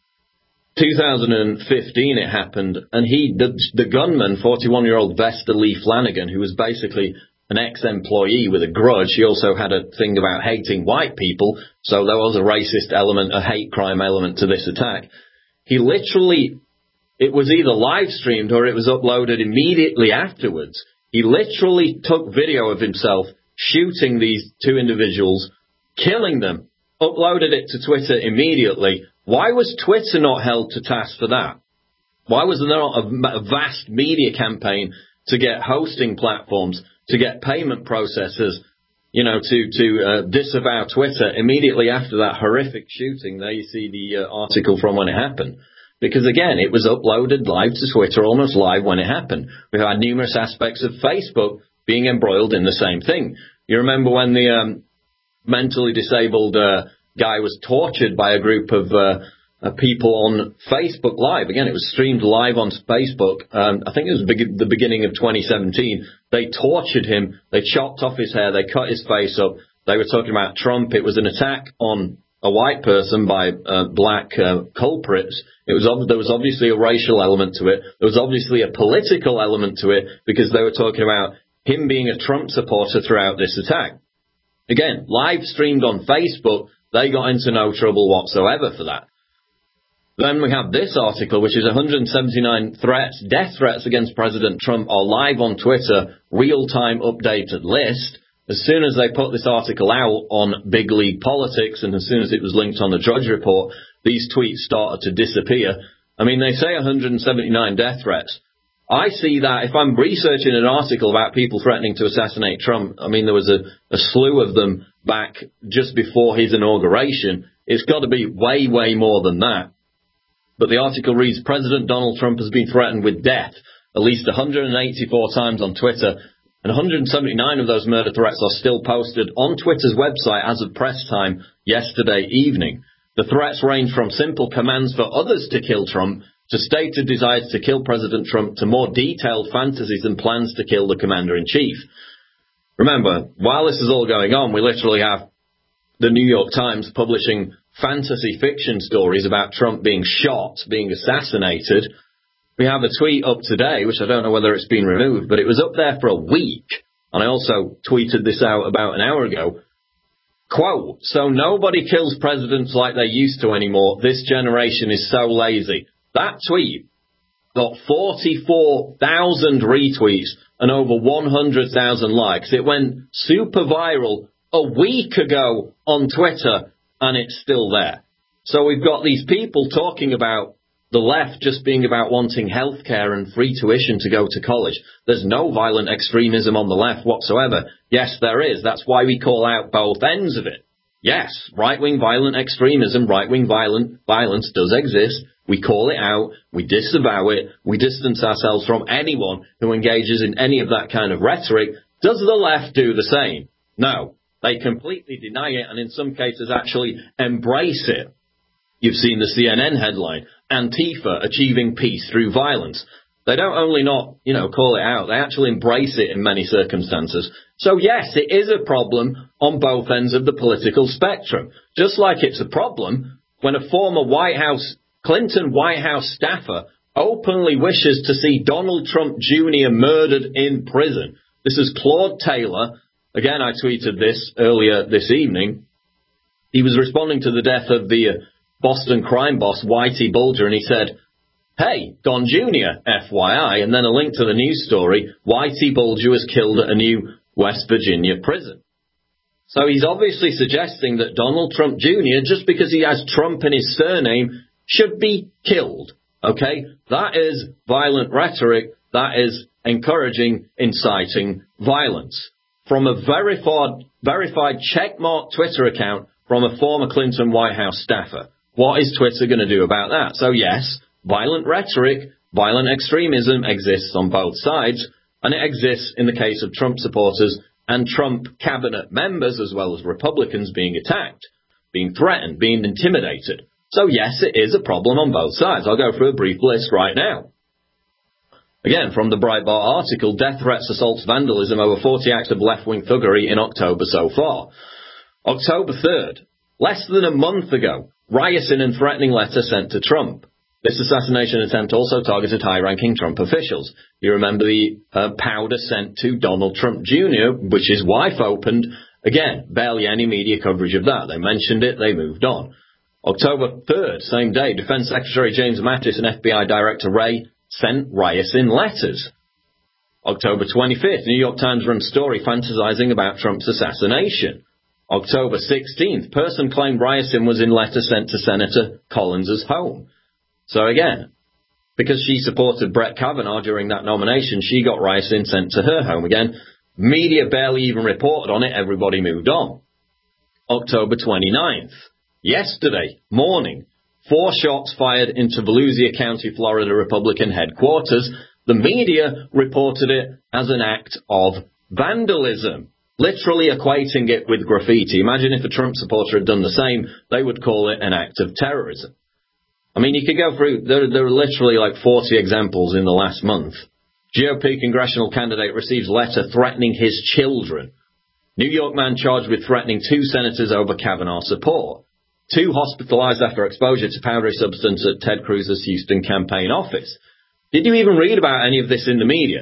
S17: two thousand fifteen it happened, and he, the, the gunman, forty-one-year-old Vesta Lee Flanagan, who was basically an ex-employee with a grudge. He also had a thing about hating white people, so there was a racist element, a hate crime element to this attack. He literally, it was either live streamed or it was uploaded immediately afterwards. He literally took video of himself shooting these two individuals, killing them, uploaded it to Twitter immediately. Why was Twitter not held to task for that? Why was there not a, a vast media campaign to get hosting platforms, to get payment processors, you know, to, to uh, disavow Twitter immediately after that horrific shooting? There you see the uh, article from when it happened. Because, again, it was uploaded live to Twitter, almost live when it happened. We had numerous aspects of Facebook being embroiled in the same thing. You remember when the um, mentally disabled uh, guy was tortured by a group of uh, uh, people on Facebook Live. Again, it was streamed live on Facebook. Um, I think it was be- the beginning of twenty seventeen. They tortured him. They chopped off his hair. They cut his face up. They were talking about Trump. It was an attack on a white person by uh, black uh, culprits. It was ob- there was obviously a racial element to it. There was obviously a political element to it because they were talking about him being a Trump supporter throughout this attack. Again, live streamed on Facebook, they got into no trouble whatsoever for that. Then we have this article, which is one hundred seventy-nine threats, death threats against President Trump are live on Twitter, real-time updated list. As soon as they put this article out on Big League Politics, and as soon as it was linked on the Drudge Report, these tweets started to disappear. I mean, they say one hundred seventy-nine death threats. I see that if I'm researching an article about people threatening to assassinate Trump, I mean, there was a, a slew of them back just before his inauguration. It's got to be way, way more than that. But the article reads, President Donald Trump has been threatened with death at least one hundred eighty-four times on Twitter, and one hundred seventy-nine of those murder threats are still posted on Twitter's website as of press time yesterday evening. The threats range from simple commands for others to kill Trump to stated desires to kill President Trump to more detailed fantasies and plans to kill the commander-in-chief. Remember, while this is all going on, we literally have the New York Times publishing fantasy fiction stories about Trump being shot, being assassinated. We have a tweet up today, which I don't know whether it's been removed, but it was up there for a week. And I also tweeted this out about an hour ago. Quote, so nobody kills presidents like they used to anymore. This generation is so lazy. That tweet got forty-four thousand retweets and over one hundred thousand likes. It went super viral a week ago on Twitter, and it's still there. So we've got these people talking about the left just being about wanting health care and free tuition to go to college. There's no violent extremism on the left whatsoever. Yes, there is. That's why we call out both ends of it. Yes, right-wing violent extremism, right-wing violent violence does exist. We call it out. We disavow it. We distance ourselves from anyone who engages in any of that kind of rhetoric. Does the left do the same? No. They completely deny it and in some cases actually embrace it. You've seen the C N N headline, Antifa achieving peace through violence. They don't only not, you know, call it out, they actually embrace it in many circumstances. So yes, it is a problem on both ends of the political spectrum. Just like it's a problem when a former White House, Clinton White House staffer openly wishes to see Donald Trump Junior murdered in prison. This is Claude Taylor. Again, I tweeted this earlier this evening. He was responding to the death of the uh, Boston crime boss, Whitey Bulger, and he said, hey, Don Junior, F Y I, and then a link to the news story, Whitey Bulger was killed at a new West Virginia prison. So he's obviously suggesting that Donald Trump Junior, just because he has Trump in his surname, should be killed. Okay? That is violent rhetoric. That is encouraging, inciting violence. From a verified, verified checkmark Twitter account from a former Clinton White House staffer. What is Twitter going to do about that? So yes, violent rhetoric, violent extremism exists on both sides, and it exists in the case of Trump supporters and Trump cabinet members as well as Republicans being attacked, being threatened, being intimidated. So yes, it is a problem on both sides. I'll go through a brief list right now. Again, from the Breitbart article, death threats, assaults, vandalism, over forty acts of left-wing thuggery in October so far. October third, less than a month ago, rioting and threatening letter sent to Trump. This assassination attempt also targeted high-ranking Trump officials. You remember the uh, powder sent to Donald Trump Junior, which his wife opened. Again, barely any media coverage of that. They mentioned it, they moved on. October third, same day, Defense Secretary James Mattis and F B I Director Wray sent rioting letters. October twenty-fifth, New York Times runs story fantasizing about Trump's assassination. October sixteenth, person claimed rioting was in letter sent to Senator Collins' home. So again, because she supported Brett Kavanaugh during that nomination, she got rioting sent to her home. Again, media barely even reported on it, everybody moved on. October twenty-ninth, yesterday morning, four shots fired into Volusia County, Florida Republican headquarters. The media reported it as an act of vandalism, literally equating it with graffiti. Imagine if a Trump supporter had done the same, they would call it an act of terrorism. I mean, you could go through, there, there are literally like forty examples in the last month. G O P congressional candidate receives letter threatening his children. New York man charged with threatening two senators over Kavanaugh support. Two hospitalized after exposure to powdery substance at Ted Cruz's Houston campaign office. Did you even read about any of this in the media?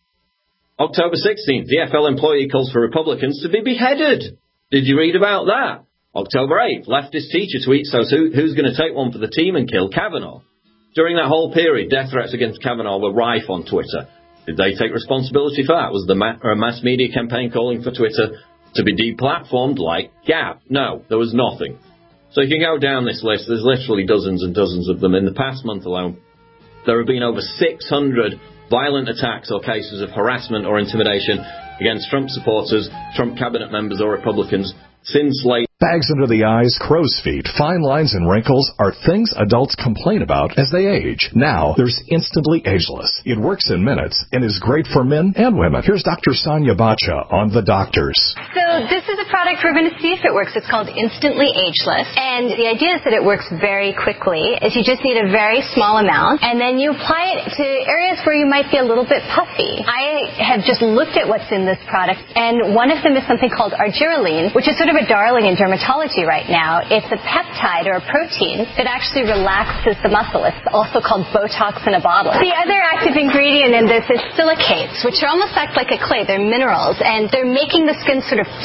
S17: October sixteenth, D F L employee calls for Republicans to be beheaded. Did you read about that? October eighth, leftist teacher tweets, so who, who's going to take one for the team and kill Kavanaugh? During that whole period, death threats against Kavanaugh were rife on Twitter. Did they take responsibility for that? Was the ma- or a mass media campaign calling for Twitter to be deplatformed like Gab? No, there was nothing. So you can go down this list. There's literally dozens and dozens of them. In the past month alone, there have been over six hundred violent attacks or cases of harassment or intimidation against Trump supporters, Trump cabinet members or Republicans since late.
S1: Bags under the eyes, crow's feet, fine lines, and wrinkles are things adults complain about as they age. Now, there's Instantly Ageless. It works in minutes and is great for men and women. Here's Doctor Sonia Bacha on The Doctors.
S22: So this is a product we're going to see if it works. It's called Instantly Ageless. And the idea is that it works very quickly. Is you just need a very small amount, and then you apply it to areas where you might be a little bit puffy. I have just looked at what's in this product, and one of them is something called argireline, which is sort of a darling in dermatology right now. It's a peptide or a protein that actually relaxes the muscle. It's also called Botox in a bottle. The other active ingredient in this is silicates, which are almost act like a clay. They're minerals, and they're making the skin sort of tighter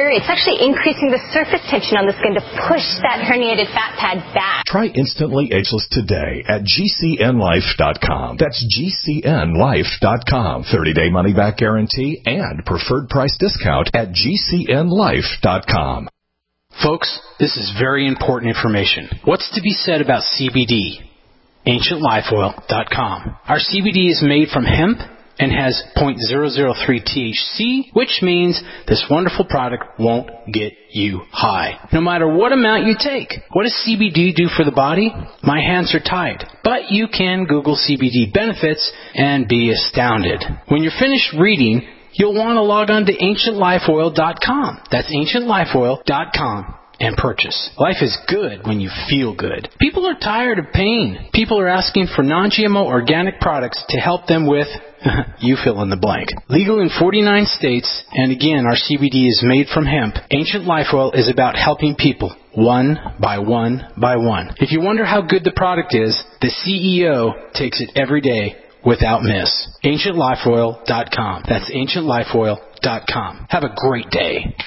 S22: here. It's actually increasing the surface tension on the skin to push that herniated fat pad back.
S1: Try Instantly Ageless today at G C N life dot com. That's G C N life dot com. thirty-day money-back guarantee and preferred price discount at G C N life dot com.
S2: Folks, this is very important information. What's to be said about C B D? Ancient Life Oil dot com. Our C B D is made from hemp and has zero point zero zero three T H C, which means this wonderful product won't get you high, no matter what amount you take. What does C B D do for the body? My hands are tied, but you can Google C B D benefits and be astounded. When you're finished reading, you'll want to log on to Ancient Life Oil dot com. That's Ancient Life Oil dot com. And purchase. Life is good when you feel good. People are tired of pain. People are asking for non G M O organic products to help them with, you fill in the blank. Legal in forty-nine states, and again, our C B D is made from hemp. Ancient Life Oil is about helping people, one by one by one. If you wonder how good the product is, the C E O takes it every day without miss. Ancient Life Oil dot com. That's Ancient Life Oil dot com. Have a great day.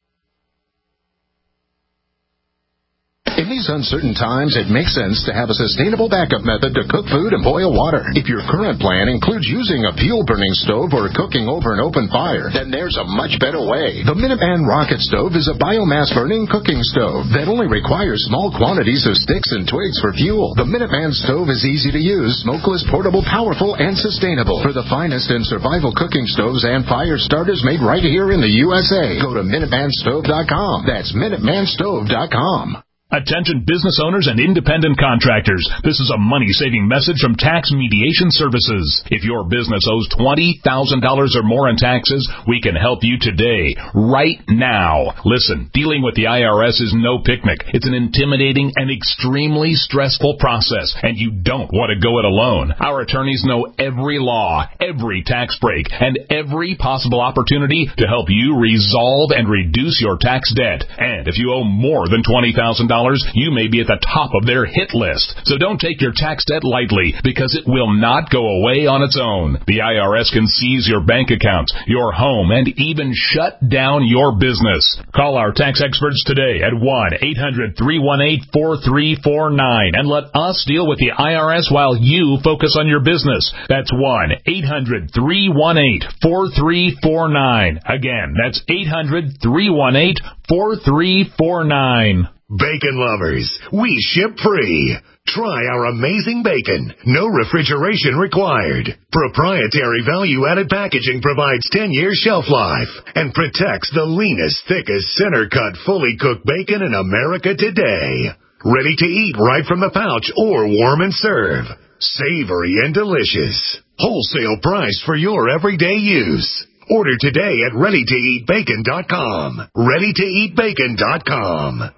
S4: In these uncertain times, it makes sense to have a sustainable backup method to cook food and boil water. If your current plan includes using a fuel-burning stove or cooking over an open fire, then there's a much better way. The Minuteman Rocket Stove is a biomass-burning cooking stove that only requires small quantities of sticks and twigs for fuel. The Minuteman Stove is easy to use, smokeless, portable, powerful, and sustainable. For the finest in survival cooking stoves and fire starters made right here in the U S A, go to Minuteman Stove dot com. That's Minuteman Stove dot com.
S23: Attention business owners and independent contractors. This is a money-saving message from Tax Mediation Services. If your business owes twenty thousand dollars or more in taxes, we can help you today, right now. Listen, dealing with the I R S is no picnic. It's an intimidating and extremely stressful process, and you don't want to go it alone. Our attorneys know every law, every tax break, and every possible opportunity to help you resolve and reduce your tax debt. And if you owe more than twenty thousand dollars, you may be at the top of their hit list. So don't take your tax debt lightly, because it will not go away on its own. The I R S can seize your bank accounts, your home, and even shut down your business. Call our tax experts today at one eight hundred three one eight four three four nine and let us deal with the I R S while you focus on your business. That's one eight hundred three one eight four three four nine. Again, that's eight hundred three one eight four three four nine.
S14: Bacon lovers, we ship free. Try our amazing bacon. No refrigeration required. Proprietary value-added packaging provides ten years shelf life and protects the leanest, thickest, center-cut, fully cooked bacon in America today. Ready to eat right from the pouch or warm and serve. Savory and delicious. Wholesale price for your everyday use. Order today at ready to eat bacon dot com. ready to eat bacon dot com.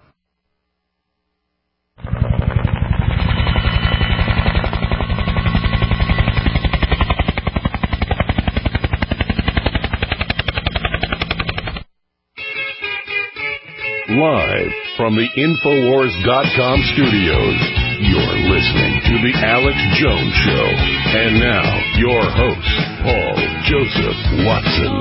S7: Live from the Infowars dot com studios, you're listening to The Alex Jones Show. And now, your host, Paul Joseph Watson.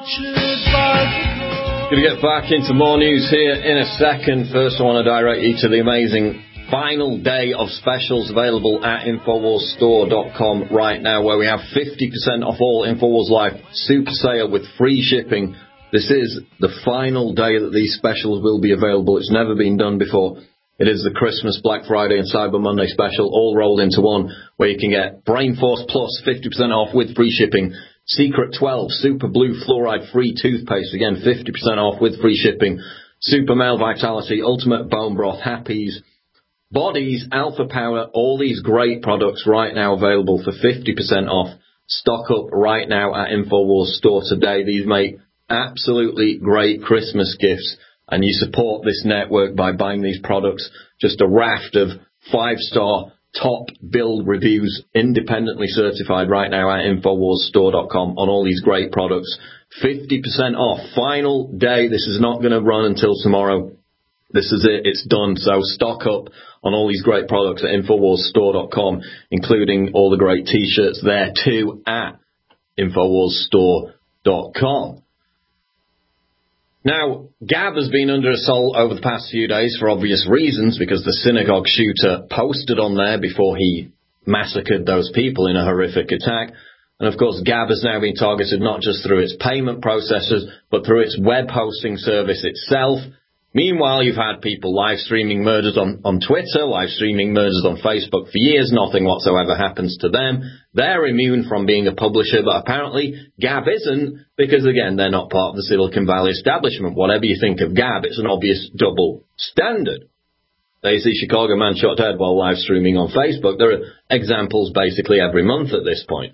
S17: Going to get back into more news here in a second. First, I want to direct you to the amazing final day of specials available at Infowars Store dot com right now, where we have fifty percent off all Infowars Life super sale with free shipping. This is the final day that these specials will be available. It's never been done before. It is the Christmas, Black Friday and Cyber Monday special all rolled into one, where you can get Brain Force Plus fifty percent off with free shipping. Secret twelve Super Blue Fluoride Free Toothpaste, again fifty percent off with free shipping. Super Male Vitality, Ultimate Bone Broth, Happies, Bodies, Alpha Power, all these great products right now available for fifty percent off. Stock up right now at Infowars Store today. These make absolutely great Christmas gifts, and you support this network by buying these products. Just a raft of five-star top build reviews, independently certified right now at Infowars Store dot com on all these great products. fifty percent off. Final day. This is not going to run until tomorrow. This is it. It's done. So stock up on all these great products at Infowars Store dot com, including all the great T-shirts there too at Infowars Store dot com. Now, Gab has been under assault over the past few days for obvious reasons, because the synagogue shooter posted on there before he massacred those people in a horrific attack. And of course, Gab has now been targeted not just through its payment processors, but through its web hosting service itself. Meanwhile, you've had people live streaming murders on, on Twitter, live streaming murders on Facebook for years. Nothing whatsoever happens to them. They're immune from being a publisher, but apparently Gab isn't, because again, they're not part of the Silicon Valley establishment. Whatever you think of Gab, it's an obvious double standard. They see Chicago man shot dead while live streaming on Facebook. There are examples basically every month at this point.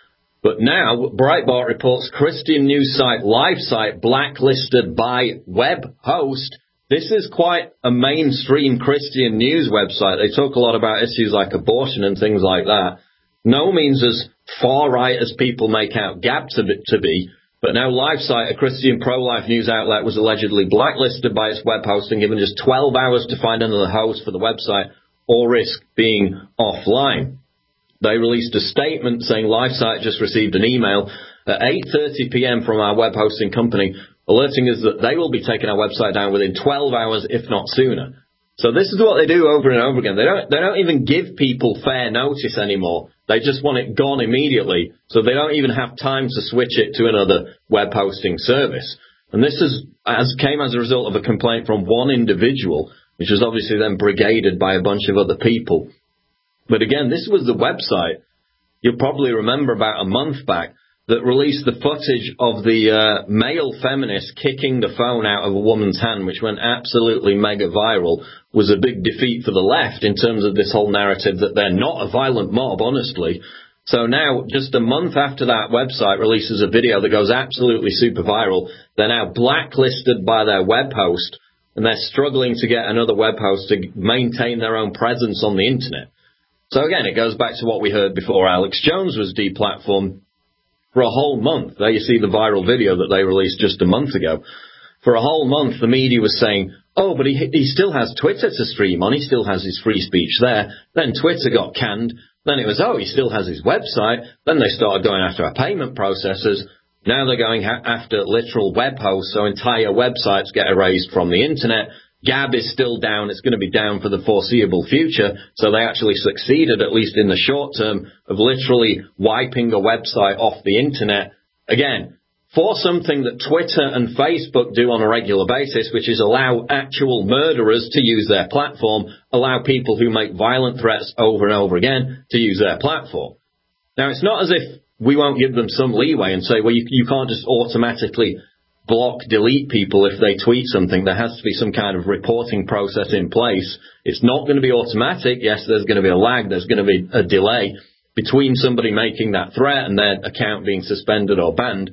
S17: But now, Breitbart reports Christian news site LiveSite blacklisted by web host. This is quite a mainstream Christian news website. They talk a lot about issues like abortion and things like that. No means as far right as people make out Gab to be, to be. But now LiveSite, a Christian pro-life news outlet, was allegedly blacklisted by its web hosting, given just twelve hours to find another host for the website or risk being offline. They released a statement saying LiveSite just received an email at eight thirty p.m. from our web hosting company, alerting us that they will be taking our website down within twelve hours, if not sooner. So this is what they do over and over again. They don't, they don't even give people fair notice anymore. They just want it gone immediately, so they don't even have time to switch it to another web hosting service. And this is, as came as a result of a complaint from one individual, which was obviously then brigaded by a bunch of other people. But again, this was the website, you'll probably remember about a month back, that released the footage of the uh, male feminist kicking the phone out of a woman's hand, which went absolutely mega viral, was a big defeat for the left in terms of this whole narrative that they're not a violent mob, honestly. So now, just a month after that website releases a video that goes absolutely super viral, they're now blacklisted by their web host, and they're struggling to get another web host to maintain their own presence on the internet. So again, it goes back to what we heard before Alex Jones was deplatformed. For a whole month, there you see the viral video that they released just a month ago. For a whole month, the media was saying, oh, but he, he still has Twitter to stream on, he still has his free speech there. Then Twitter got canned. Then it was, oh, he still has his website. Then they started going after our payment processors. Now they're going ha- after literal web hosts, so entire websites get erased from the internet. Gab is still down. It's going to be down for the foreseeable future. So they actually succeeded, at least in the short term, of literally wiping a website off the internet. Again, for something that Twitter and Facebook do on a regular basis, which is allow actual murderers to use their platform, allow people who make violent threats over and over again to use their platform. Now, it's not as if we won't give them some leeway and say, well, you, you can't just automatically block, delete people if they tweet something. There has to be some kind of reporting process in place. It's not going to be automatic. Yes, there's going to be a lag. There's going to be a delay between somebody making that threat and their account being suspended or banned.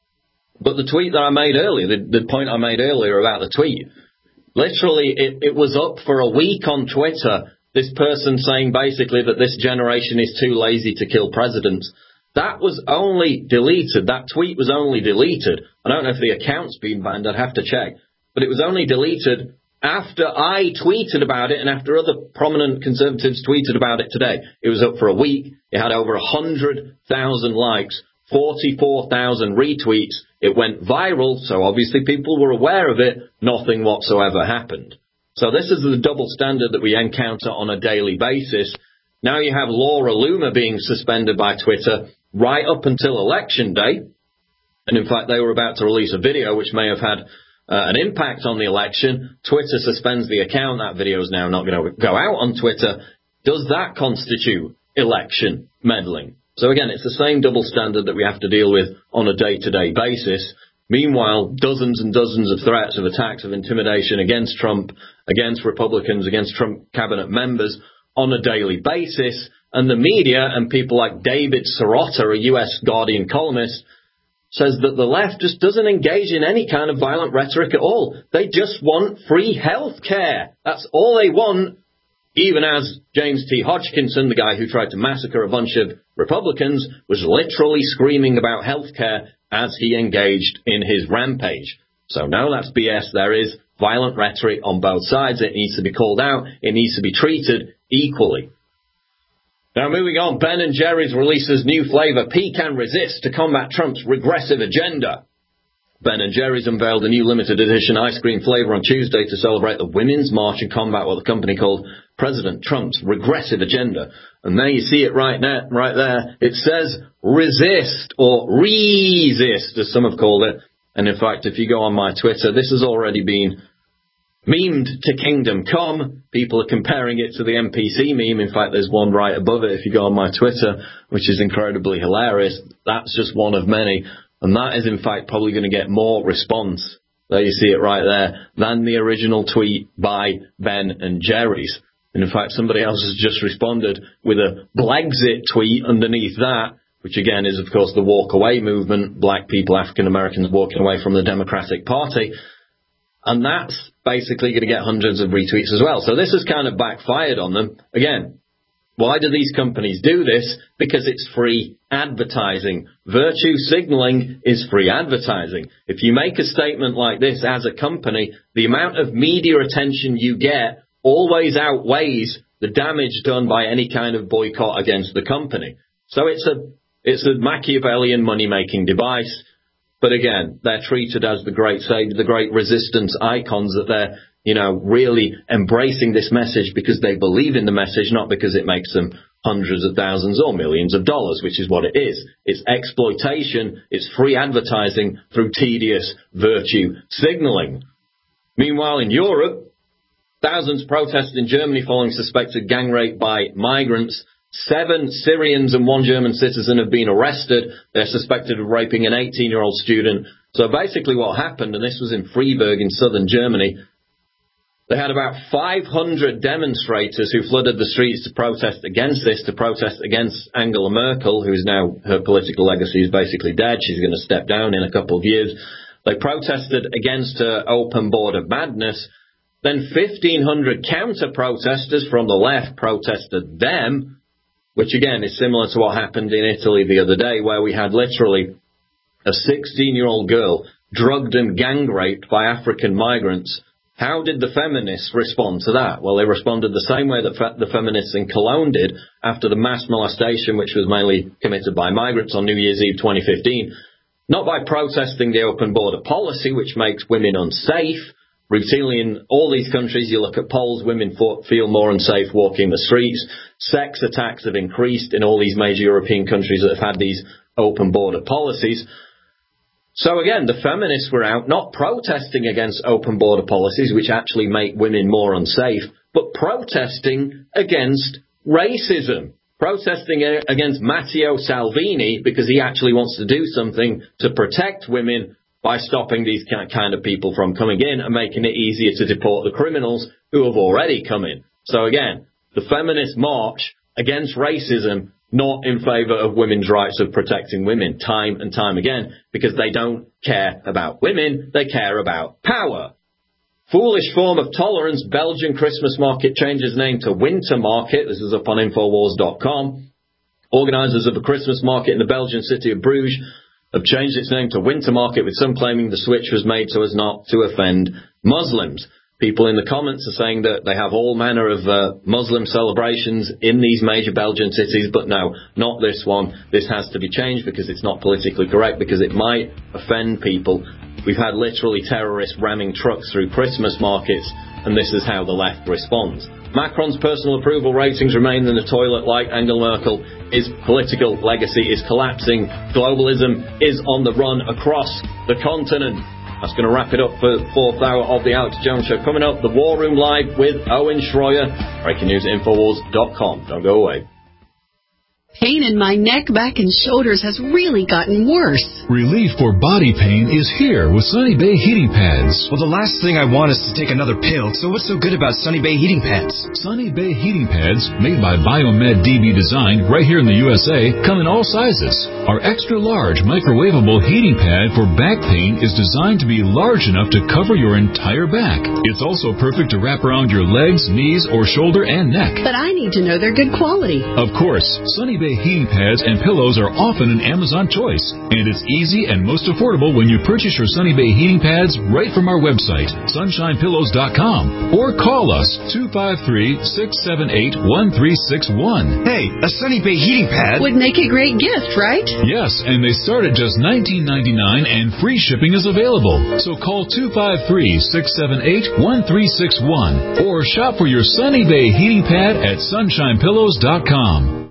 S17: But the tweet that I made earlier, the, the point I made earlier about the tweet, literally it, it was up for a week on Twitter, this person saying basically that this generation is too lazy to kill presidents. That was only deleted. That tweet was only deleted. I don't know if the account's been banned. I'd have to check. But it was only deleted after I tweeted about it and after other prominent conservatives tweeted about it today. It was up for a week. It had over one hundred thousand likes, forty-four thousand retweets. It went viral, so obviously people were aware of it. Nothing whatsoever happened. So this is the double standard that we encounter on a daily basis. Now you have Laura Loomer being suspended by Twitter right up until Election Day. And in fact, they were about to release a video which may have had uh, an impact on the election. Twitter suspends the account. That video is now not going to go out on Twitter. Does that constitute election meddling? So again, it's the same double standard that we have to deal with on a day-to-day basis. Meanwhile, dozens and dozens of threats, of attacks, of intimidation against Trump, against Republicans, against Trump cabinet members on a daily basis. And the media and people like David Sirota, a U S Guardian columnist, says that the left just doesn't engage in any kind of violent rhetoric at all. They just want free health care. That's all they want. Even as James T. Hodgkinson, the guy who tried to massacre a bunch of Republicans, was literally screaming about health care as he engaged in his rampage. So no, that's B S. There is violent rhetoric on both sides. It needs to be called out. It needs to be treated equally. Now, moving on, Ben and Jerry's releases new flavor Pecan Resist to combat Trump's regressive agenda. Ben and Jerry's unveiled a new limited edition ice cream flavor on Tuesday to celebrate the Women's March and combat what the company called President Trump's regressive agenda. And there you see it right now, right there. It says resist or resist, as some have called it. And in fact, if you go on my Twitter, this has already been memed to Kingdom Come. People are comparing it to the N P C meme. In fact, there's one right above it if you go on my Twitter, which is incredibly hilarious. That's just one of many. And that is, in fact, probably going to get more response, there you see it right there, than the original tweet by Ben and Jerry's. And in fact, somebody else has just responded with a Blexit tweet underneath that, which again is, of course, the walk away movement, black people, African Americans walking away from the Democratic Party. And that's basically going to get hundreds of retweets as well. So this has kind of backfired on them. Again, why do these companies do this? Because it's free advertising. Virtue signaling is free advertising. If you make a statement like this as a company, the amount of media attention you get always outweighs the damage done by any kind of boycott against the company. So it's a it's a Machiavellian money-making device. But again, they're treated as the great, say, the great resistance icons, that they're, you know, really embracing this message because they believe in the message, not because it makes them hundreds of thousands or millions of dollars, which is what it is. It's exploitation. It's free advertising through tedious virtue signaling. Meanwhile, in Europe, thousands protested in Germany following suspected gang rape by migrants. Seven Syrians and one German citizen have been arrested. They're suspected of raping an eighteen-year-old student. So basically what happened, and this was in Freiburg in southern Germany, they had about five hundred demonstrators who flooded the streets to protest against this, to protest against Angela Merkel, who is now, her political legacy is basically dead. She's going to step down in a couple of years. They protested against her open border madness. Then fifteen hundred counter-protesters from the left protested them, which again is similar to what happened in Italy the other day, where we had literally a sixteen-year-old girl drugged and gang raped by African migrants. How did the feminists respond to that? Well, they responded the same way that fe- the feminists in Cologne did after the mass molestation, which was mainly committed by migrants on New Year's Eve twenty fifteen. Not by protesting the open border policy, which makes women unsafe. Routinely in all these countries, you look at polls, women feel more unsafe walking the streets. Sex attacks have increased in all these major European countries that have had these open border policies. So again, the feminists were out not protesting against open border policies, which actually make women more unsafe, but protesting against racism. Protesting against Matteo Salvini because he actually wants to do something to protect women by stopping these kind of people from coming in and making it easier to deport the criminals who have already come in. So again, the feminist march against racism, not in favour of women's rights of protecting women, time and time again, because they don't care about women, they care about power. Foolish form of tolerance, Belgian Christmas market changes name to Winter Market. This is up on Infowars dot com. Organisers of a Christmas market in the Belgian city of Bruges have changed its name to Winter Market, with some claiming the switch was made so as not to offend Muslims. People in the comments are saying that they have all manner of uh, Muslim celebrations in these major Belgian cities, but no, not this one. This has to be changed because it's not politically correct, because it might offend people. We've had literally terrorists ramming trucks through Christmas markets, and this is how the left responds. Macron's personal approval ratings remain in the toilet like Angela Merkel. His political legacy is collapsing. Globalism is on the run across the continent. That's going to wrap it up for the fourth hour of the Alex Jones Show. Coming up, the War Room Live with Owen Schroyer. Breaking news at Infowars dot com. Don't go away.
S5: Pain in my neck, back, and shoulders has really gotten worse.
S6: Relief for body pain is here with Sunny Bay Heating Pads.
S8: Well, the last thing I want is to take another pill, so what's so good about Sunny Bay Heating Pads?
S6: Sunny Bay Heating Pads, made by Biomed D B Design right here in the U S A, come in all sizes. Our extra-large microwavable heating pad for back pain is designed to be large enough to cover your entire back. It's also perfect to wrap around your legs, knees, or shoulder and neck.
S5: But I need to know they're good quality.
S6: Of course, Sunny Bay Bay heating pads and pillows are often an Amazon choice, and it's easy and most affordable when you purchase your Sunny Bay heating pads right from our website, sunshine pillows dot com, or call us two five three, six seven eight, one three six one.
S8: Hey, a Sunny Bay heating pad
S5: would make a great gift, right?
S6: Yes, and they start at just nineteen ninety-nine and free shipping is available. So call two five three, six seven eight, one three six one or shop for your Sunny Bay heating pad at sunshine pillows dot com.